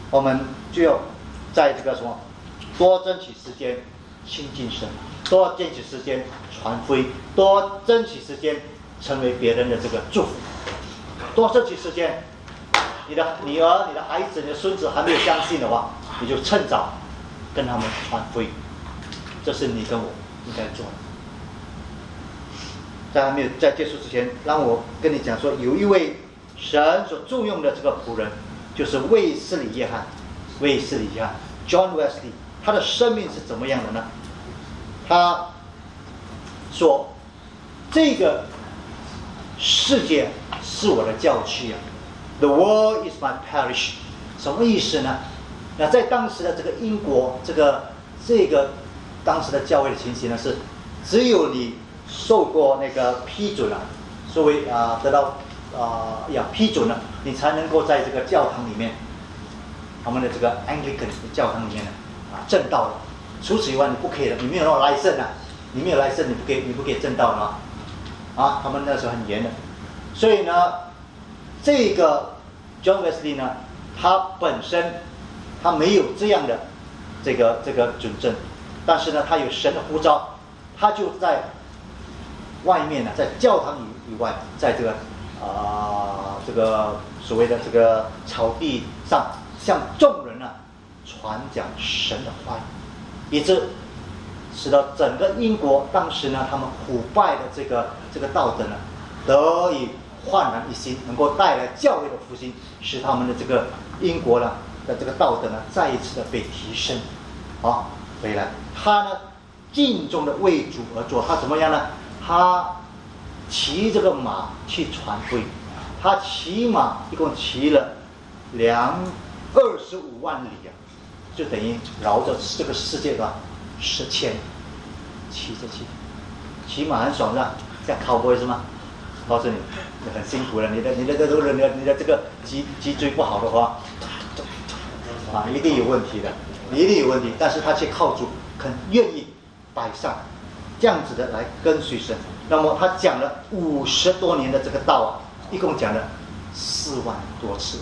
[SPEAKER 1] 我们就要在这个什么，多争取时间亲近神，多争取时间传福音，多争取时间成为别人的这个祝福，多争取时间。你的女儿、你的孩子、你的孙子还没有相信的话，你就趁早跟他们传福音，这是你跟我应该做的。在还没有在结束之前，让我跟你讲说，有一位神所重用的这个仆人，就是卫斯理约翰。卫斯理约翰 John Wesley， 他的生命是怎么样的呢？他说：“这个世界是我的教区啊 ，The world is my parish。”什么意思呢？那在当时的这个英国，这个这个当时的教会的情形呢，是只有你受过那个批准啊，所谓啊、呃、得到啊、呃、呀批准了，你才能够在这个教堂里面，我们的这个 Anglican 教堂里面呢啊证道了。除此以外，你不可以的，你没有那种来圣啊，你没有来圣，你不可以，你不可以证道的啊。啊，他们那时候很严的，所以呢，这个 John Wesley 呢，他本身他没有这样的这个这个准证，但是呢，他有神的呼召，他就在外面呢，在教堂以以外，在这个啊、呃、这个所谓的这个草地上，向众人呢传讲神的话语，以致使得整个英国当时呢，他们腐败的这个这个道德呢，得以焕然一新，能够带来教会的复兴，使他们的这个英国呢的这个道德呢，再一次的被提升。好，回来，他呢尽忠的为主而做，他怎么样呢？他骑这个马去传福音，他骑马一共骑了两二十五万里啊，就等于绕着这个世界的十千，骑着去，骑马很爽是吧？像考过是吗？告诉你，你很辛苦了，你的你的这个你的你的这个脊脊椎不好的话，啊，一定有问题的，你一定有问题。但是他却靠主，肯愿意摆上这样子的来跟随神。那么他讲了五十多年的这个道啊，一共讲了四万多次。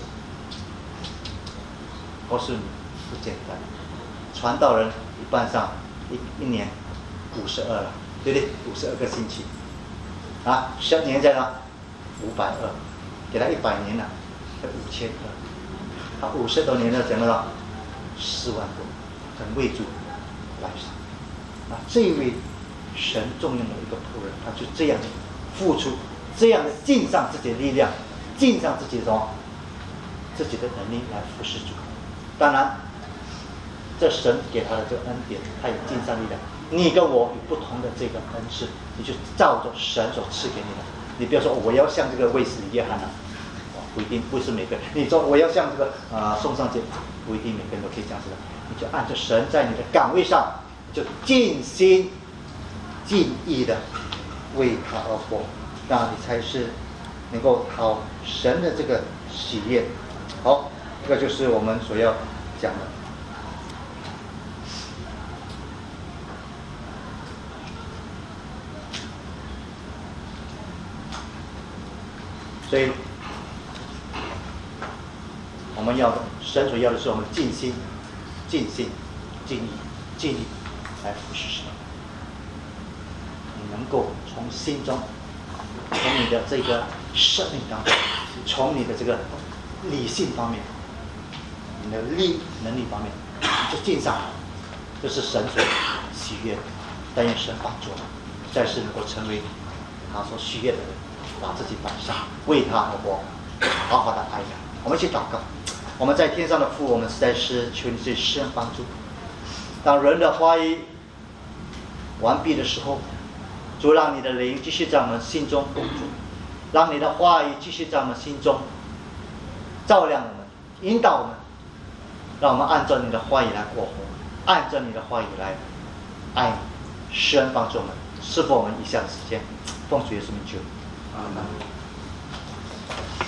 [SPEAKER 1] 告诉你不简单，传道人一般上一一年五十二了，对不对？五十二个星期，啊，十年在哪？五百二，给他一百年了，五千二，他五十多年了，讲了四万多，很为主来上。啊，这一位神重用的一个仆人，他就这样付出，这样的尽上自己的力量，尽上自己的什么，自己的能力来服侍主。当然，这神给他的这个恩典，他也尽上力量。你跟我有不同的这个恩赐，你就照着神所赐给你的。你不要说我要像这个卫斯理约翰啊，不一定，不是每个人。你说我要像这个啊、呃、宋尚杰，不一定每个人都可以这样子的。你就按照神在你的岗位上，就尽心尽意的为他而活，那你才是能够讨神的这个喜悦。好，这个就是我们所要讲的。所以，我们要的，神所要的是我们尽心、尽心、尽意、尽力来服侍神。你能够从心中，从你的这个生命当中，从你的这个理性方面，你的力能力方面，就尽上，这是神所喜悦的。但愿神帮助我们，再次能够成为他所喜悦的人。把自己摆上，为他而活，好好的爱他。我们一起祷告。我们在天上的父，我们实在是求你最施恩帮助。当人的话语完毕的时候，主让你的灵继续在我们心中工作，让你的话语继续在我们心中照亮我们，引导我们，让我们按照你的话语来过活，按照你的话语来爱你。施恩帮助我们，赐福我们以下的时间，奉主耶稣名求。Amen.